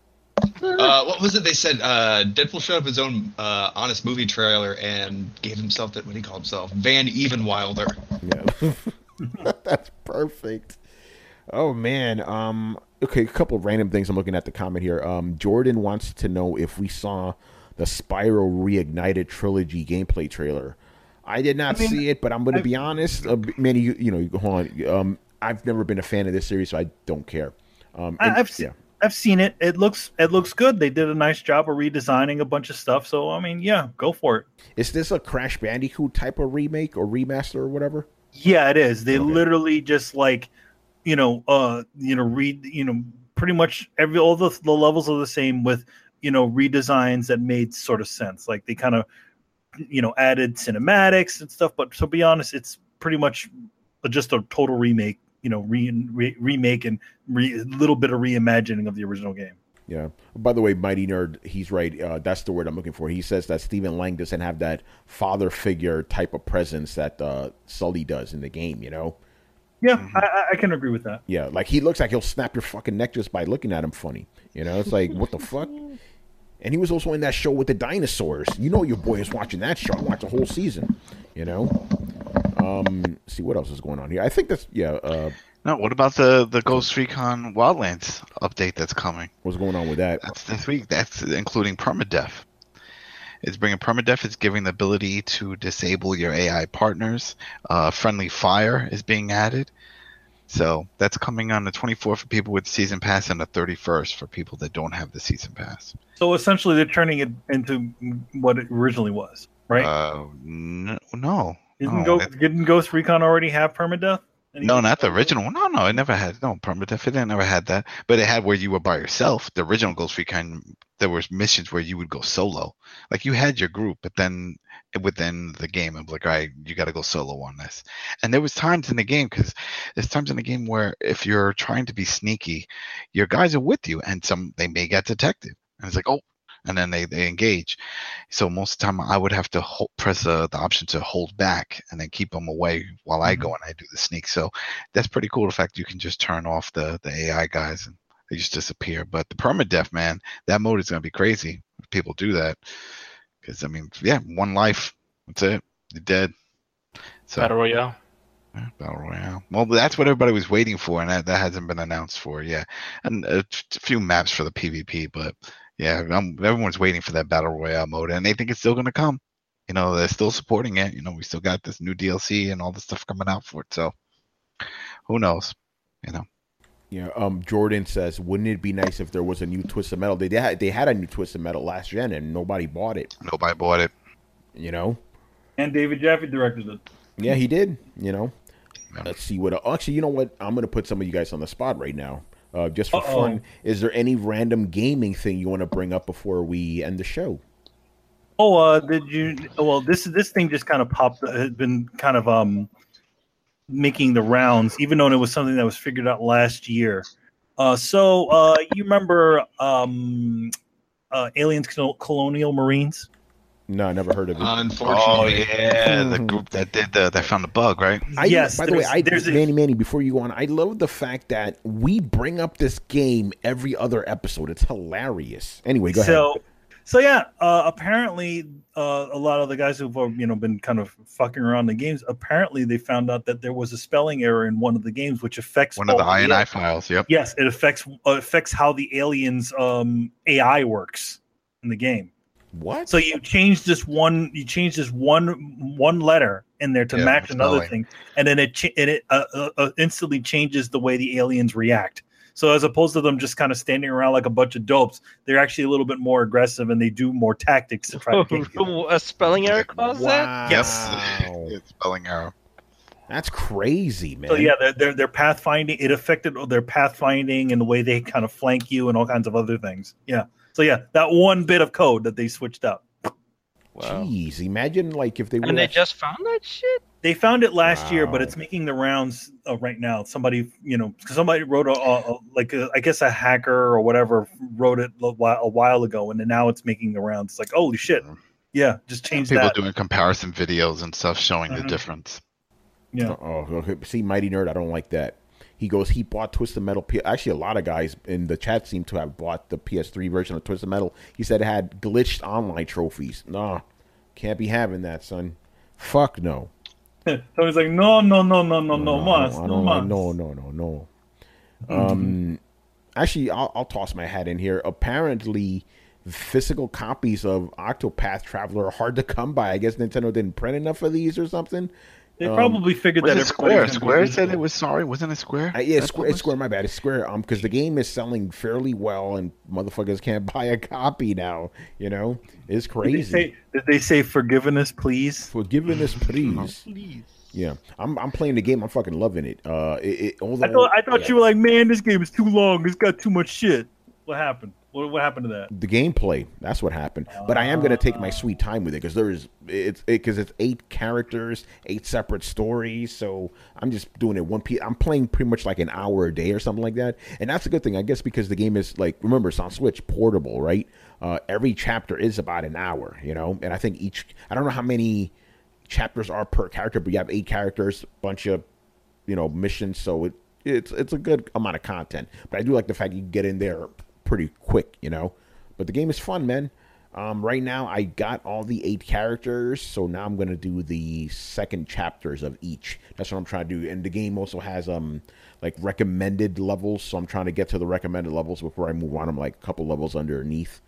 What was it they said? Deadpool showed up his own honest movie trailer and gave himself what he called himself? Van Even Wilder. Yeah, that's perfect. Oh man. Okay, a couple of random things I'm looking at the comment here. Jordan wants to know if we saw the Spyro Reignited Trilogy gameplay trailer. I did not see it, but I'm going to be honest. Manny, you go on. I've never been a fan of this series, so I don't care. I've seen it. It looks good. They did a nice job of redesigning a bunch of stuff. So I mean, yeah, go for it. Is this a Crash Bandicoot type of remake or remaster or whatever? Yeah, it is. They literally just pretty much all the levels are the same with redesigns that made sort of sense. Like they kind of added cinematics and stuff. But to be honest, it's pretty much just a total remake. Remake and a little bit of reimagining of the original game. Yeah. By the way, Mighty Nerd, he's right. That's the word I'm looking for. He says that Stephen Lang doesn't have that father figure type of presence that Sully does in the game. Yeah, I can agree with that. Yeah, like he looks like he'll snap your fucking neck just by looking at him funny. It's like, what the fuck? And he was also in that show with the dinosaurs. Your boy is watching that show. I watched the whole season. See what else is going on here. I think that's No, what about the Ghost Recon Wildlands update that's coming? What's going on with that? That's this week. That's including permadeath. It's bringing permadeath. It's giving the ability to disable your AI partners. Friendly fire is being added. So that's coming on the 24th for people with season pass and the 31st for people that don't have the season pass. So essentially, they're turning it into what it originally was, right? No. Didn't Ghost Recon already have permadeath? No, not the original one. No, it never had permadeath. It never had that. But it had where you were by yourself. The original Ghost Recon, there was missions where you would go solo. Like you had your group, but then within the game, I'm like, all right, you got to go solo on this. And there was times in the game, because there's times in the game where if you're trying to be sneaky, your guys are with you, and they may get detected. And it's like, oh, and then they engage. So most of the time, I would have to press the option to hold back and then keep them away while I go and I do the sneak. So that's pretty cool. The fact you can just turn off the AI guys and they just disappear. But the permadeath, man, that mode is going to be crazy if people do that. Because, I mean, yeah, one life. That's it. You're dead. So, Battle Royale. Yeah, Battle Royale. Well, that's what everybody was waiting for, and that hasn't been announced for yet. And a few maps for the PvP, but yeah, everyone's waiting for that Battle Royale mode, and they think it's still going to come. You know, they're still supporting it. You know, we still got this new DLC and all the stuff coming out for it. So, who knows? You know. Yeah. Jordan says, wouldn't it be nice if there was a new Twisted Metal? They had a new Twisted Metal last gen, and nobody bought it. Nobody bought it. You know. And David Jaffe directed it. Yeah, he did. You know. Let's see what. Actually, you know what? I'm going to put some of you guys on the spot right now, just for fun. Is there any random gaming thing you want to bring up before we end the show? Did you? Well, this thing just kind of popped. Had been kind of making the rounds, even though it was something that was figured out last year. So you remember Aliens Colonial Marines? No, I never heard of it. Unfortunately. Oh, yeah, the group that found the bug, right? Yes. By the way, Manny, before you go on, I love the fact that we bring up this game every other episode. It's hilarious. Anyway, go ahead. So yeah, apparently a lot of the guys who've been kind of fucking around the games, apparently they found out that there was a spelling error in one of the games, which affects one of the INI files. Yep. Yes, it affects how the aliens AI works in the game. What? So you change this one letter in there to match another thing, and then it instantly changes the way the aliens react. So as opposed to them just kind of standing around like a bunch of dopes, they're actually a little bit more aggressive and they do more tactics to try to get you. A spelling error caused that? Yes. It's spelling error. That's crazy, man. So yeah, their pathfinding, it affected their pathfinding and the way they kind of flank you and all kinds of other things. Yeah. So yeah, that one bit of code that they switched up. Wow. Jeez, imagine like if they they just found that shit. They found it last year, but it's making the rounds right now. Somebody wrote I guess a hacker or whatever wrote it a while ago, and then now it's making the rounds. It's like, holy shit, yeah, just change People that. People doing comparison videos and stuff showing the difference. Yeah. See, Mighty Nerd, I don't like that. He goes, he bought Twisted Metal. Actually, a lot of guys in the chat seem to have bought the PS3 version of Twisted Metal. He said it had glitched online trophies. Nah, can't be having that, son. Fuck no. So he's like, no, Actually, I'll toss my hat in here. Apparently, physical copies of Octopath Traveler are hard to come by. I guess Nintendo didn't print enough of these or something. They probably figured that Square said it was sorry. Wasn't it Square? Yeah, Square. It's Square. My bad. It's Square. Because the game is selling fairly well, and motherfuckers can't buy a copy now. You know, it's crazy. Did they say forgiveness, please? Forgiveness, please. Please. Yeah, I'm playing the game. I'm fucking loving it. I thought you were like, man, this game is too long. It's got too much shit. What happened? What happened to that? The gameplay. That's what happened. But I am going to take my sweet time with it because it's 8 characters, 8 separate stories. So I'm just doing it one piece. I'm playing pretty much like an hour a day or something like that. And that's a good thing, I guess, because the game is like, remember, it's on Switch, portable, right? Every chapter is about an hour, you know. And I think I don't know how many chapters are per character, but you have 8 characters, bunch of, missions. So it's a good amount of content. But I do like the fact you can get in there pretty quick, but the game is fun, man. Right now I got all the 8 characters, so now I'm going to do the second chapters of each. That's what I'm trying to do. And the game also has like recommended levels, so I'm trying to get to the recommended levels before I move on. I'm like a couple levels underneath,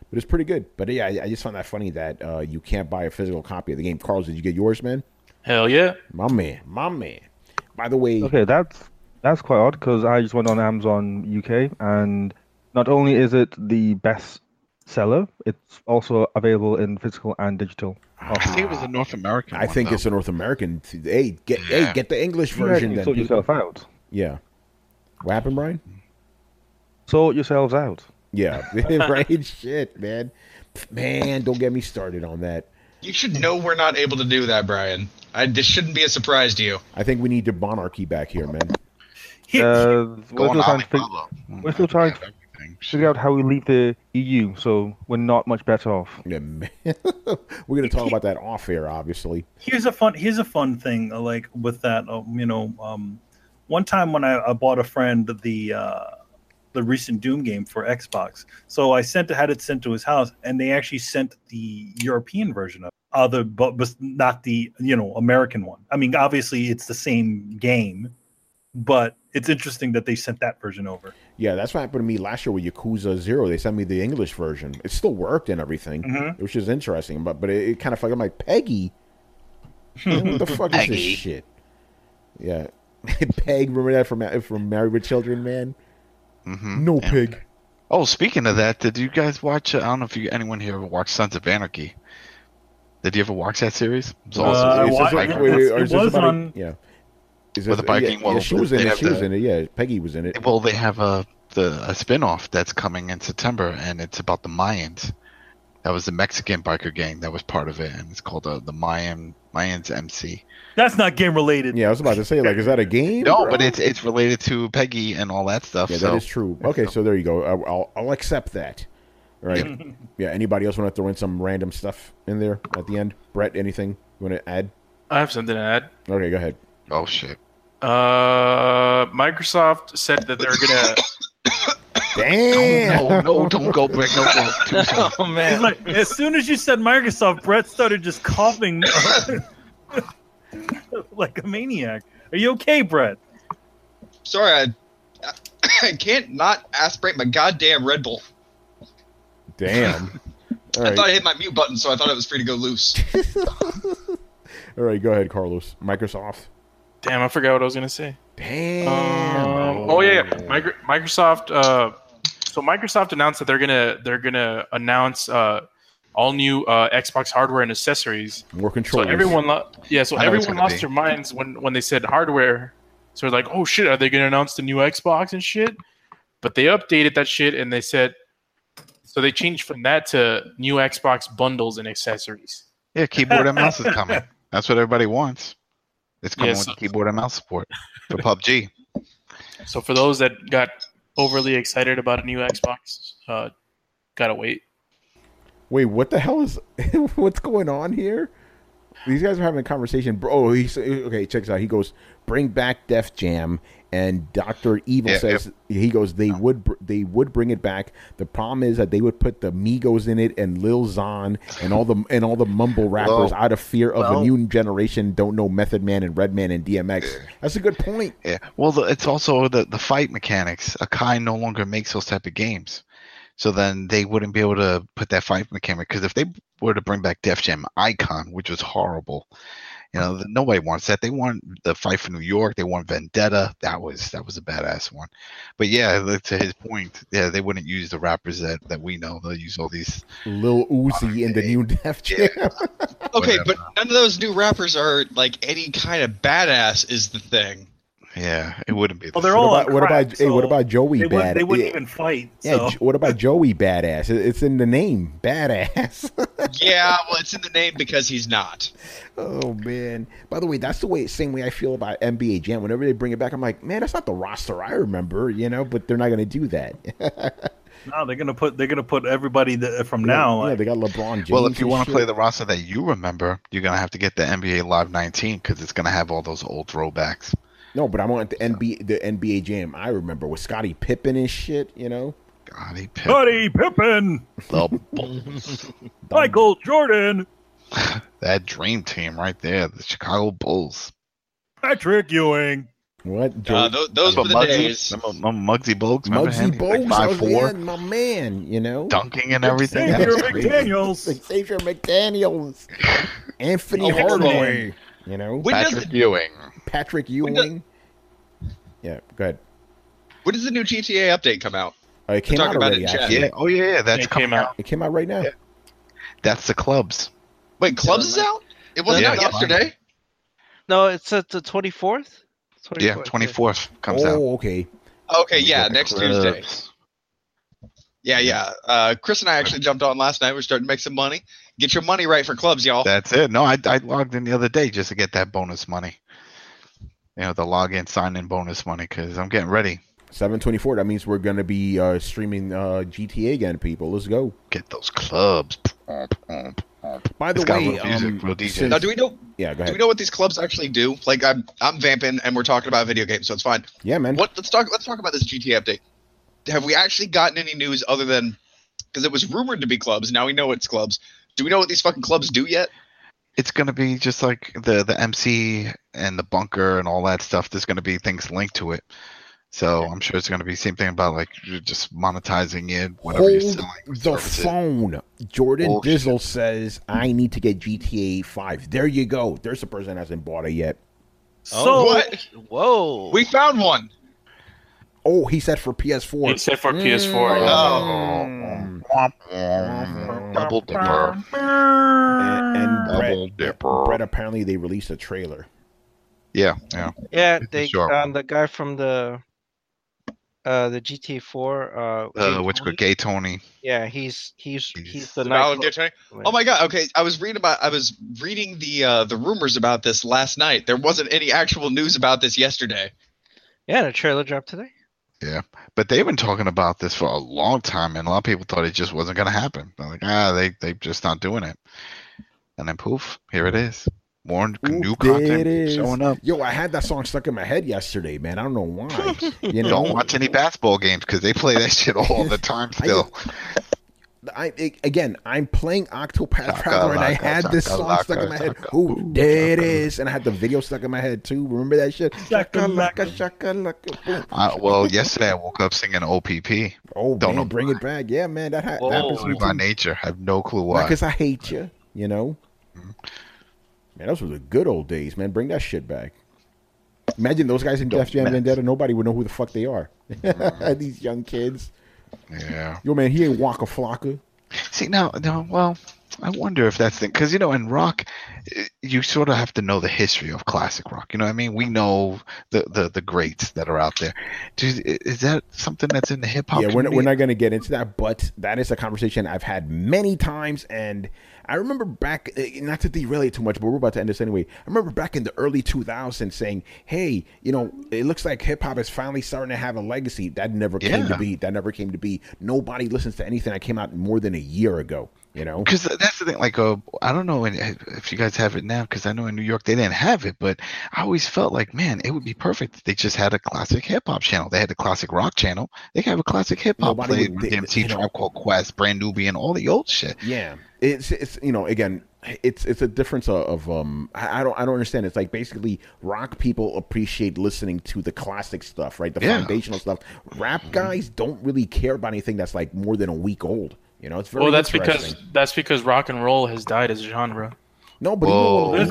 But it's pretty good. But yeah, I just found that funny that you can't buy a physical copy of the game. Carlos, did you get yours, man? Hell yeah. My man. By the way, Okay, that's quite odd because I just went on Amazon UK, and not only is it the best seller, it's also available in physical and digital. I think it was a North American. I think it's a North American. Hey, get the English version. You sort yourself out. Yeah. What happened, Brian? Sort yourselves out. Yeah, right. Shit, man. Man, don't get me started on that. You should know we're not able to do that, Brian. This shouldn't be a surprise to you. I think we need the monarchy back here, man. We're still trying to figure out how we leave the EU, so we're not much better off. Yeah, man. We're gonna talk about that off air, obviously. Here's a fun thing, like with that. One time when I bought a friend the recent Doom game for Xbox, so I had it sent to his house, and they actually sent the European version of it, but not the American one. I mean, obviously it's the same game, but it's interesting that they sent that version over. Yeah, that's what happened to me last year with Yakuza 0. They sent me the English version. It still worked and everything, which is interesting. But it kind of felt like, I'm like, Peggy? What the fuck is this shit? Yeah. Peg, remember that from Married with Children, man? Mm-hmm. No pig. Oh, speaking of that, did you guys watch, I don't know if anyone here ever watched Sons of Anarchy. Did you ever watch that series? It was on... Yeah. With the Viking. Yeah, she was in it. She was in it. Yeah, Peggy was in it. Well, they have a spin-off that's coming in September, and it's about the Mayans. That was the Mexican biker gang that was part of it, and it's called the Mayans MC. That's not game related. Yeah, I was about to say, like, is that a game? No, bro? but it's related to Peggy and all that stuff. Yeah, that is true. Okay, so there you go. I'll accept that. All right. Yeah. Anybody else want to throw in some random stuff in there at the end? Brett, anything you want to add? I have something to add. Okay, go ahead. Oh shit. Microsoft said that they're gonna. Damn! No, don't go, Brett. No, go. Oh man! Like, as soon as you said Microsoft, Brett started just coughing like a maniac. Are you okay, Brett? Sorry, I can't not aspirate my goddamn Red Bull. Damn! All right. I thought I hit my mute button, so I thought it was free to go loose. All right, go ahead, Carlos. Microsoft. Damn, I forgot what I was gonna say. Damn. Microsoft. So Microsoft announced that they're gonna announce all new Xbox hardware and accessories. More controllers. So everyone lost their minds when they said hardware. So they're like, oh shit, are they gonna announce the new Xbox and shit? But they updated that shit and they said, so they changed from that to new Xbox bundles and accessories. Yeah, keyboard and mouse is coming. That's what everybody wants. It's coming with keyboard and mouse support for PUBG. So for those that got overly excited about a new Xbox, gotta wait. Wait, what the hell is... what's going on here? These guys are having a conversation. Bro, okay, check this out. He goes, bring back Def Jam. And Dr. Evil says, he goes, they would bring it back. The problem is that they would put the Migos in it and Lil Xan and all the mumble rappers out of fear of the new generation don't know Method Man and Redman and DMX. That's a good point. Yeah. Well, it's also the fight mechanics. Akai no longer makes those type of games. So then they wouldn't be able to put that fight mechanic, because if they were to bring back Def Jam Icon, which was horrible, nobody wants that. They want the Fight for New York. They want Vendetta. That was a badass one. But yeah, to his point, yeah, they wouldn't use the rappers that we know. They'll use all these Lil Uzi in the new Def Jam. Yeah. Okay, but none of those new rappers are like any kind of badass. Is the thing. Yeah, it wouldn't be. Well, they're all what about Joey Badass? They wouldn't even fight. Yeah, what about Joey Badass? It's in the name, Badass. Yeah, well, it's in the name because he's not. Oh man! By the way, that's the same way I feel about NBA Jam. Whenever they bring it back, I'm like, man, that's not the roster I remember, But they're not going to do that. No, they're gonna put everybody from now. Yeah, they got LeBron James. Well, if you want to play the roster that you remember, you're gonna have to get the NBA Live 19 because it's gonna have all those old throwbacks. No, but I want the NBA Jam I remember with Scottie Pippen and shit, Scottie Pippen. Michael Jordan. That dream team right there, the Chicago Bulls. Patrick Ewing. What? Those were the days. Muggsy Bogues. Remember him? Muggsy Bogues, Like 5'4", my man. You know, dunking and everything. Xavier That was crazy. McDaniels. Xavier McDaniels, Anthony Oh, Hardaway. You know, When does Patrick the, Ewing. Patrick Ewing. Yeah, go ahead. when does the new GTA update come out? It came talking out about already. it in chat. Actually. Yeah. Oh yeah. That's It came coming out. It came out right now. Yeah. That's the clubs. Wait, Clubs is out? It wasn't Yeah. out yesterday. No, it's at the 24th. Yeah, 24th comes out. Oh, okay. Okay, yeah, next Tuesday. Clubs. Yeah. Chris and I actually jumped on last night. We're starting to make some money. Get your money right for Clubs, y'all. That's it. No, I logged in the other day just to get that bonus money. You know, the login, sign-in bonus money, because I'm getting ready. 7/24. That means we're gonna be streaming GTA again, people. Let's go. Get those clubs. By the It's got way, real music, real DJs. since- Now, do we know? yeah, go Do ahead. we know what these clubs actually do? Like, I'm vamping, and we're talking about video games, so it's fine. Yeah, man. Let's talk about this GTA update. Have we actually gotten any news other than because it was rumored to be clubs? Now we know it's clubs. Do we know what these fucking clubs do yet? It's going to be just like the MC and the bunker and all that stuff. There's going to be things linked to it. So I'm sure it's going to be same thing about like you're just monetizing it, whatever you're Hold selling. the services. phone. Jordan Bullshit. Dizzle says, I need to get GTA 5. There you go. There's a person that hasn't bought it yet. So What? Whoa. We found one. Oh, he said for PS4. Except for PS4. Double dipper. And Double dipper. Brett, apparently they released a trailer. Yeah. Yeah, they Sure. the guy from the GTA 4 Jay Which Tony. Gay Tony. Yeah, he's the The Battle of night. Daytona? Oh my god. Okay, I was reading the rumors about this last night. There wasn't any actual news about this yesterday. Yeah, the trailer dropped today. Yeah. But they've been talking about this for a long time, and a lot of people thought it just wasn't going to happen. They're like, they just not doing it. And then poof, here it is. More new There content it is. showing up. Yo, I had that song stuck in my head yesterday, man. I don't know why. You know, Don't watch any basketball games because they play that shit all the time still. I'm playing Octopath Traveler, and I had this song Chaka-laka, stuck in my head. chaka, Ooh, boom, there it chaka. is. And I had the video stuck in my head, too. Remember that shit? Chaka-laka. Chaka-laka, boom. Well, yesterday I woke up singing OPP. Oh, Don't know man, bring it back. Yeah, man, that Whoa. happens to me, By too. nature. I have no clue why. Because I hate you, you know? Man, those were the good old days, man. Bring that shit back. Imagine those guys in Def Jam Vendetta. Nobody would know who the fuck they are. These young kids. Yeah. Yo, man, he ain't Waka Flocka. See, no, well, I wonder if that's the because in rock, you sort of have to know the history of classic rock. You know what I mean? We know the greats that are out there. Is that something that's in the hip hop? Yeah, we're not going to get into that, but that is a conversation I've had many times, and I remember back, not to derail it too much, but we're about to end this anyway. I remember back in the early 2000s saying, hey, you know, it looks like hip-hop is finally starting to have a legacy. That never came to be. That never came to be. Nobody listens to anything that came out more than a year ago, you know? Because that's the thing. Like, I don't know if you guys have it now, because I know in New York they didn't have it, but I always felt like, man, it would be perfect if they just had a classic hip-hop channel. They had the classic rock channel. They could have a classic hip-hop Nobody play, would- DMT, you know- Tribe Called Quest, Brand Nubian, all the old shit. Yeah, it's you know, again, it's a difference of I don't understand. It's like basically rock people appreciate listening to the classic stuff, right? The foundational stuff. Rap guys don't really care about anything that's like more than a week old. You know, it's very Well, that's interesting. because rock and roll has died as a genre. No, but Whoa. even, This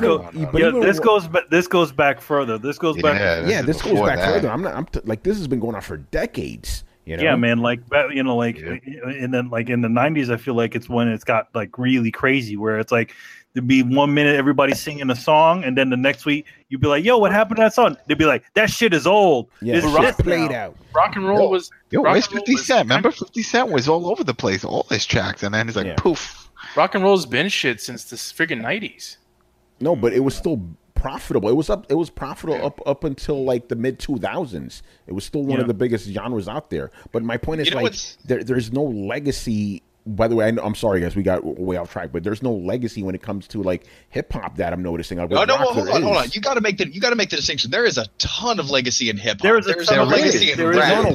goes back further. This goes back. yeah, this goes before back that. further. Like this has been going on for decades. You know? Yeah, man. Like you know, like and then like in the '90s, I feel like it's when it's got like really crazy, where it's like there'd be 1 minute everybody singing a song, and then the next week you'd be like, "Yo, what happened to that song?" They'd be like, "That shit is old. Yeah, It's shit shit played now." out. Rock and roll was Yo, rock where's and roll 50 was- Cent? Remember 50 Cent was all over the place, all his tracks, and then he's like, Yeah. poof. Rock and roll's been shit since the friggin' '90s. No, but it was still profitable. It was profitable up until like the mid 2000s. It was still one of the biggest genres out there. But my point is, You know like, what's- there's no legacy by the way, I'm sorry, guys, we got way off track, but there's no legacy when it comes to like hip hop that I'm noticing. No, hold on. You got to make the distinction. There is a ton of legacy in hip hop. There is a ton of legacy in rap.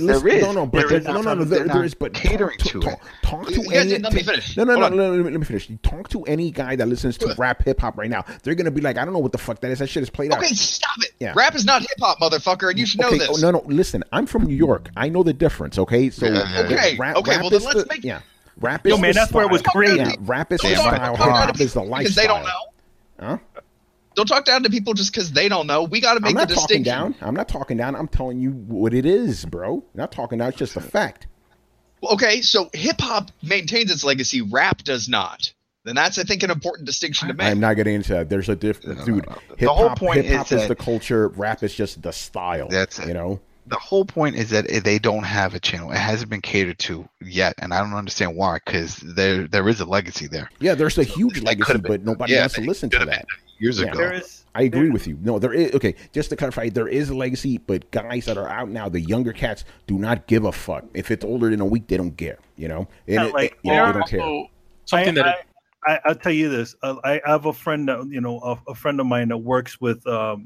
There is, but catering to it. Talk to any. Let me finish. No, let me finish. Talk to any guy that listens to rap hip hop right now. They're gonna be like, I don't know what the fuck that is. That shit is played out. Okay, stop it. Yeah. Rap is not hip hop, motherfucker, and you should know this. No. Listen, I'm from New York. I know the difference. Okay, so rap well, then let's make. Yeah. Rap is Yo, man, that's style. where it was created. Yeah, rap is the style. Hip hop is the lifestyle. Because they don't know. Huh? Don't talk down to people just because they don't know. We got to make the distinction. I'm not talking down. I'm telling you what it is, bro. I'm not talking down. It's just a fact. Okay, so hip hop maintains its legacy. Rap does not. Then that's, I think, an important distinction to make. I'm not getting into that. There's a difference, dude. Hip hop is the culture. Rap is just the style. That's it. You know. The whole point is that they don't have a channel. It hasn't been catered to yet, and I don't understand why. Because there is a legacy there. Yeah, there's a huge legacy, but nobody wants to listen to that. Years ago. I agree with you. No, there is. Okay, just to clarify, there is a legacy, but guys that are out now, the younger cats, do not give a fuck. If it's older than a week, they don't care. You know, they don't care. Something I'll tell you this. I have a friend, a friend of mine that works with Run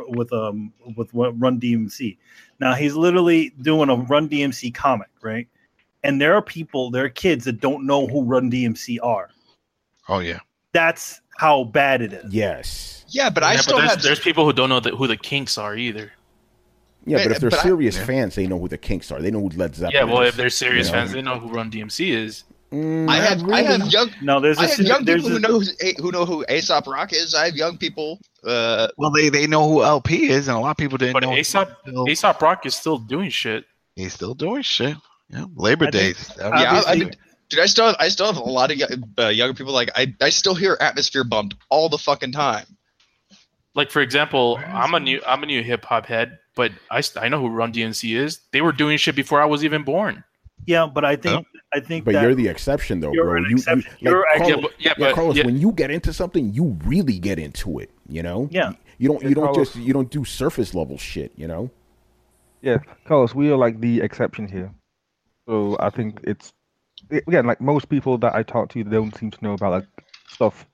DMC. Now he's literally doing a Run DMC comic, right? And there are kids that don't know who Run DMC are. Oh yeah, that's how bad it is. Yes. Yeah, but there's people who don't know who the Kinks are either. Yeah, but if they're serious fans, they know who the Kinks are. They know who Led Zeppelin is. Yeah, well, if they're serious fans, they know who Run DMC is. I have young people who know who Aesop Rock is. I have young people. Well, they know who LP is, and a lot of people didn't know. Aesop Rock is still doing shit. He's still doing shit. Yeah, Labor Day. Dude, I still have a lot of younger people. Like I still hear Atmosphere bumped all the fucking time. Like for example, I'm a new hip hop head, but I know who Run DMC is. They were doing shit before I was even born. Yeah, but I think but you're the exception, though, bro. Carlos, when you get into something, you really get into it. You know. Yeah. You don't do surface level shit. You know. Yeah, Carlos, we are like the exception here. So I think it's again like most people that I talk to, they don't seem to know about like stuff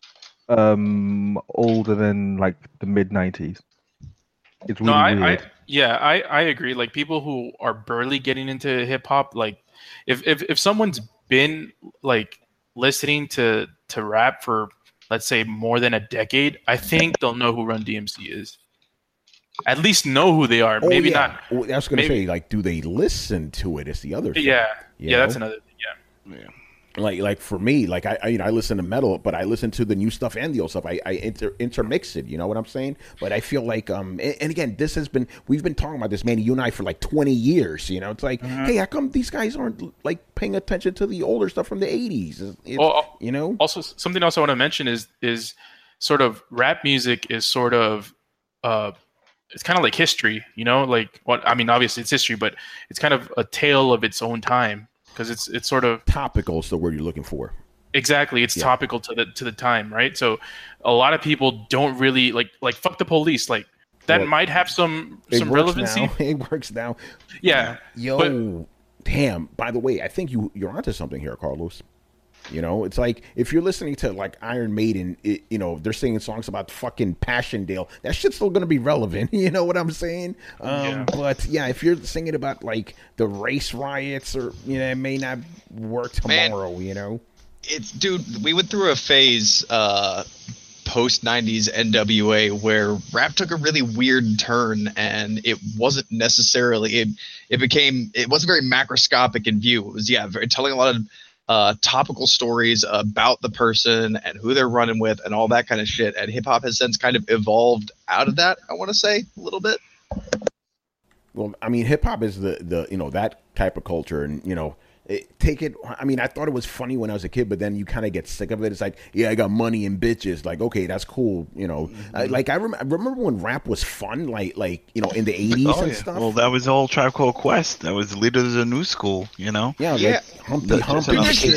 older than like the mid 90s. It's really weird. I agree. Like people who are barely getting into hip hop, like if someone's been like listening to rap for let's say more than a decade, I think they'll know who Run DMC is. At least know who they are. Maybe not. I was going to say, like, do they listen to it? It's the other thing. Yeah, that's another thing. Yeah. Like for me, like I listen to metal, but I listen to the new stuff and the old stuff. I intermix it. You know what I'm saying? But I feel like and again, we've been talking about this, man, you and I for like 20 years. You know, it's like, hey, how come these guys aren't like paying attention to the older stuff from the 80s? You know. Also, something else I want to mention is sort of rap music is sort of it's kind of like history. You know, like what I mean. Obviously, it's history, but it's kind of a tale of its own time. Because it's sort of topical is the word you're looking for. Exactly, it's topical to the time, right? So a lot of people don't really like fuck the police. Like that might have some relevancy. It works now. Yeah. Damn. By the way, I think you're onto something here, Carlos. You know, it's like if you're listening to like Iron Maiden, they're singing songs about fucking Passchendaele. That shit's still gonna be relevant. You know what I'm saying? But yeah, if you're singing about like the race riots, or it may not work tomorrow. Man, you know, we went through a phase post 90s NWA where rap took a really weird turn, and it wasn't necessarily it wasn't very macroscopic in view. It was telling a lot of topical stories about the person and who they're running with and all that kind of shit. And hip hop has since kind of evolved out of that, I want to say, a little bit. Well, I mean, hip hop is the that type of culture, and I mean, I thought it was funny when I was a kid, but then you kind of get sick of it. It's like, I got money and bitches. Like, okay, that's cool. Like I remember when rap was fun, like in the 80s and stuff. Well, that was all Tribe Called Quest. That was Leader of the New School. Yeah. Like Humpty.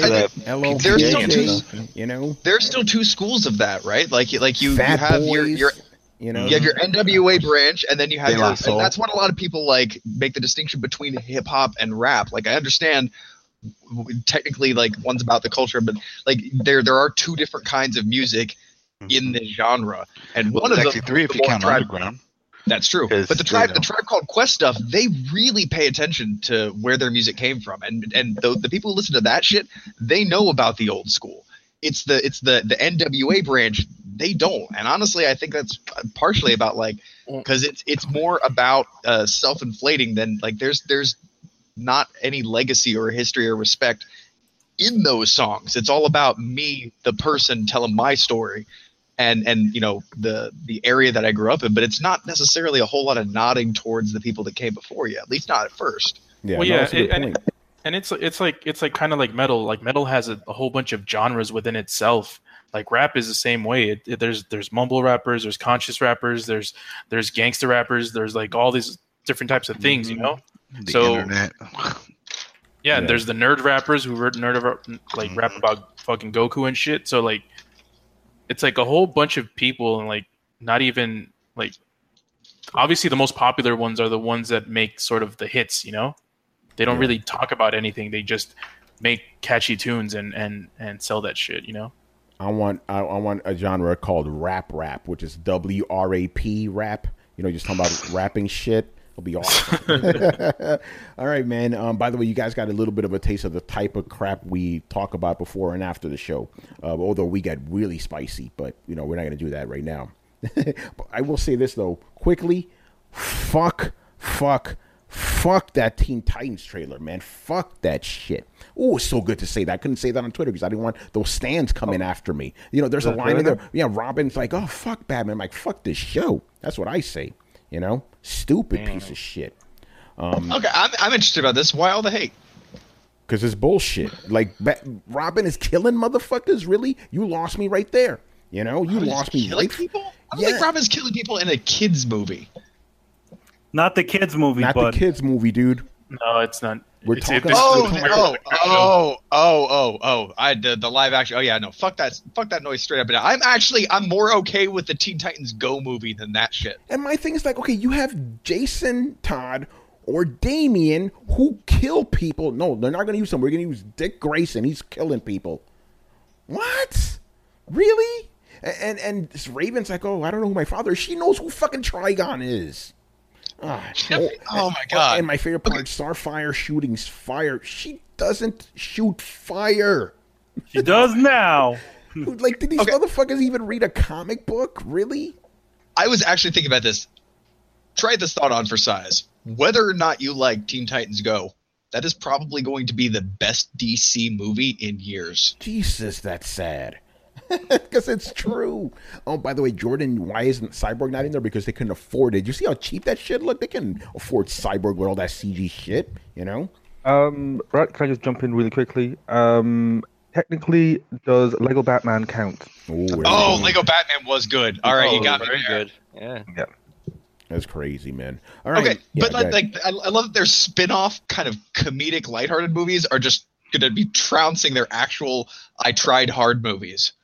There's still two schools of that, right? Like you Fat have Boys, your you have your NWA branch, and then you have and that's what a lot of people like make the distinction between hip hop and rap. Like I understand technically like one's about the culture, but like there are two different kinds of music in this genre, and one of them, actually three if you count underground. That's true. But the Tribe Called Quest stuff, they really pay attention to where their music came from, and the people who listen to that shit, they know about the old school. It's the NWA branch, they don't. And honestly, I think that's partially about like because it's more about self-inflating than like there's not any legacy or history or respect in those songs. It's all about me, the person, telling my story. And you know the area that I grew up in, but it's not necessarily a whole lot of nodding towards the people that came before you, at least not at first. Yeah, well, yeah, and it's like kind of like metal. Like metal has a whole bunch of genres within itself. Like rap is the same way. There's mumble rappers, there's conscious rappers, there's gangster rappers, there's like all these different types of things, you know. Internet. Yeah, and there's the nerd rappers who rap about fucking Goku and shit. So like. It's like a whole bunch of people, and like not even like obviously the most popular ones are the ones that make sort of the hits, you know. They don't really talk about anything. They just make catchy tunes and sell that shit, you know. I want a genre called rap, which is WRAP rap. You know, just talking about rapping shit. It'll be awesome. All right, man. By the way, you guys got a little bit of a taste of the type of crap we talk about before and after the show. Although we got really spicy, but you know we're not going to do that right now. But I will say this though, quickly. Fuck that Teen Titans trailer, man. Fuck that shit. Oh, it's so good to say that. I couldn't say that on Twitter because I didn't want those stands coming after me. You know, there's a line in there. Yeah, Robin's like, oh, fuck Batman. I'm like, fuck this show. That's what I say. You know, stupid piece of shit. Okay, I'm interested about this. Why all the hate? Because it's bullshit. Like, Robin is killing motherfuckers? Really? You lost me right there. You know, you lost me right. People? I don't think Robin's killing people in a kids movie. Not the kids movie, not the kids movie, dude. No, it's not. We're it's talking. The live action. Oh yeah, no, fuck that noise straight up. And I'm more okay with the Teen Titans Go movie than that shit. And my thing is like, okay, you have Jason Todd or Damian who kill people. No, they're not going to use him. We're going to use Dick Grayson. He's killing people. What? Really? And this Raven's like, oh, I don't know who my father is. She knows who fucking Trigon is. Oh my god! And my favorite part: Starfire shooting fire. She doesn't shoot fire. She does now. Like, did these motherfuckers even read a comic book? Really? I was actually thinking about this. Try this thought on for size. Whether or not you like Teen Titans Go, that is probably going to be the best DC movie in years. Jesus, that's sad. Because it's true. Oh, by the way, Jordan, why isn't Cyborg not in there? Because they couldn't afford it. You see how cheap that shit looked? They can afford Cyborg with all that CG shit, you know? Right, can I just jump in really quickly? Technically, does Lego Batman count? Lego Batman was good. All right, you got me very there. good. Yeah. That's crazy, man. All right. Okay, but I love that their spin-off kind of comedic, lighthearted movies are just going to be trouncing their actual I Tried Hard movies.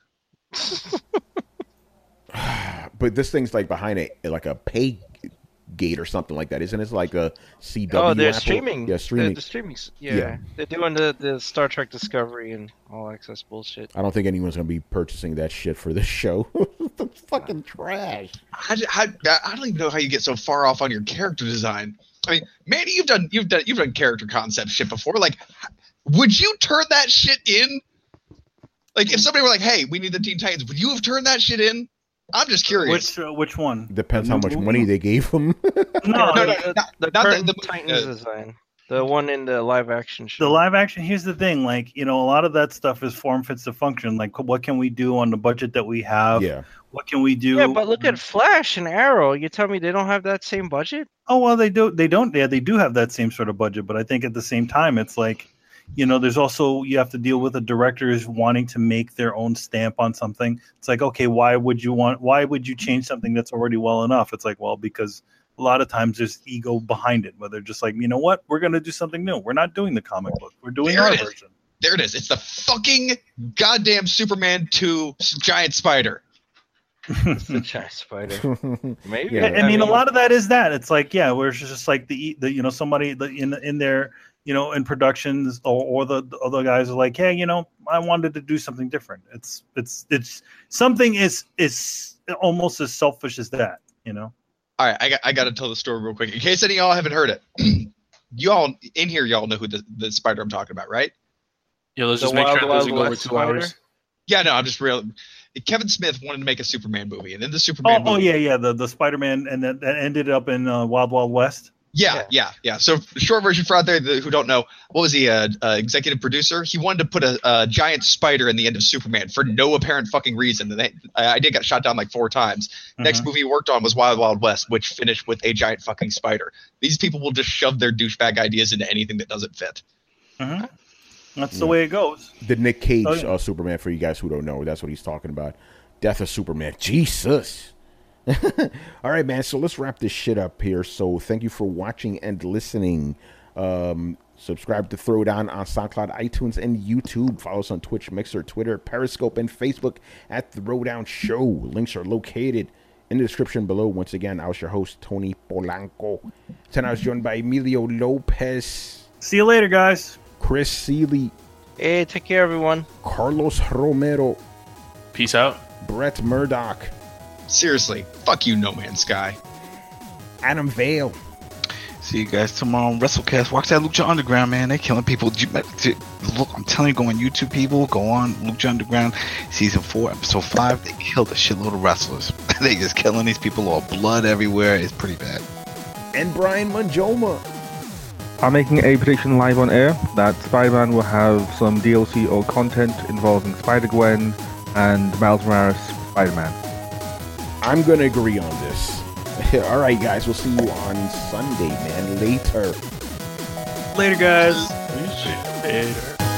But this thing's like behind it, like a pay gate or something like that, isn't it? It's like a CW. Oh, they're Apple. streaming. Yeah, streaming. The streaming. Yeah. They're doing the Star Trek Discovery and all access bullshit. I don't think anyone's gonna be purchasing that shit for this show. It's fucking trash. I don't even know how you get so far off on your character design. I mean, Manny, you've done character concept shit before. Like, would you turn that shit in? Like, if somebody were like, "Hey, we need the Teen Titans," would you have turned that shit in? I'm just curious. Which one? Depends how much money they gave them. No, the current Titans design. The one in the live action show. The live action. Here's the thing, like, you know, a lot of that stuff is form fits the function. Like, what can we do on the budget that we have? Yeah. What can we do? Yeah, but look at Flash and Arrow. You tell me they don't have that same budget? Oh well, they do. They don't. Yeah, they do have that same sort of budget. But I think at the same time, it's like, you know, there's also, you have to deal with the directors wanting to make their own stamp on something. It's like, okay, why would you change something that's already well enough? It's like, well, because a lot of times there's ego behind it, where they're just like, you know what, we're going to do something new. We're not doing the comic book. We're doing our version. There it is. It's the fucking goddamn Superman 2 giant spider. It's a giant spider. Maybe. Yeah. I mean, a lot of that is that. It's like, yeah, where it's just like the somebody in their in productions or the other guys are like, hey, I wanted to do something different. It's something is almost as selfish as that. All right, I got to tell the story real quick in case any of y'all haven't heard it. Y'all in here, y'all know who the spider I'm talking about, right? Yeah, let's just make sure it doesn't go over 2 hours. Yeah, no, I'm just real. Kevin Smith wanted to make a Superman movie, and then the Superman movie. Yeah, the Spider-Man, and that ended up in Wild Wild West. Yeah. So, short version for out there who don't know, what was he, executive producer? He wanted to put a giant spider in the end of Superman for no apparent fucking reason. The idea got shot down like 4 times. Next movie he worked on was Wild Wild West, which finished with a giant fucking spider. These people will just shove their douchebag ideas into anything that doesn't fit. That's the way it goes. The Nick Cage Superman, for you guys who don't know, that's what he's talking about. Death of Superman. Jesus. All right, man. So let's wrap this shit up here. So thank you for watching and listening. Subscribe to Throwdown on SoundCloud, iTunes, and YouTube. Follow us on Twitch, Mixer, Twitter, Periscope, and Facebook at Throwdown Show. Links are located in the description below. Once again, I was your host, Tony Polanco. Tonight I was joined by Emilio Lopez. See you later, guys. Chris Seeley. Hey, take care, everyone. Carlos Romero. Peace out. Brett Murdoch. Seriously, fuck you, No Man's Sky. Adam Vale. See you guys tomorrow on WrestleCast. Watch that Lucha Underground, man. They're killing people. Look, I'm telling you, go on YouTube, people. Go on Lucha Underground. Season 4, Episode 5. They killed a shitload of wrestlers. They just killing these people. All blood everywhere. It's pretty bad. And Brian Manjoma. I'm making a prediction live on air that Spider-Man will have some DLC or content involving Spider-Gwen and Miles Morales Spider-Man. I'm going to agree on this. All right, guys. We'll see you on Sunday, man. Later. Later, guys. Later.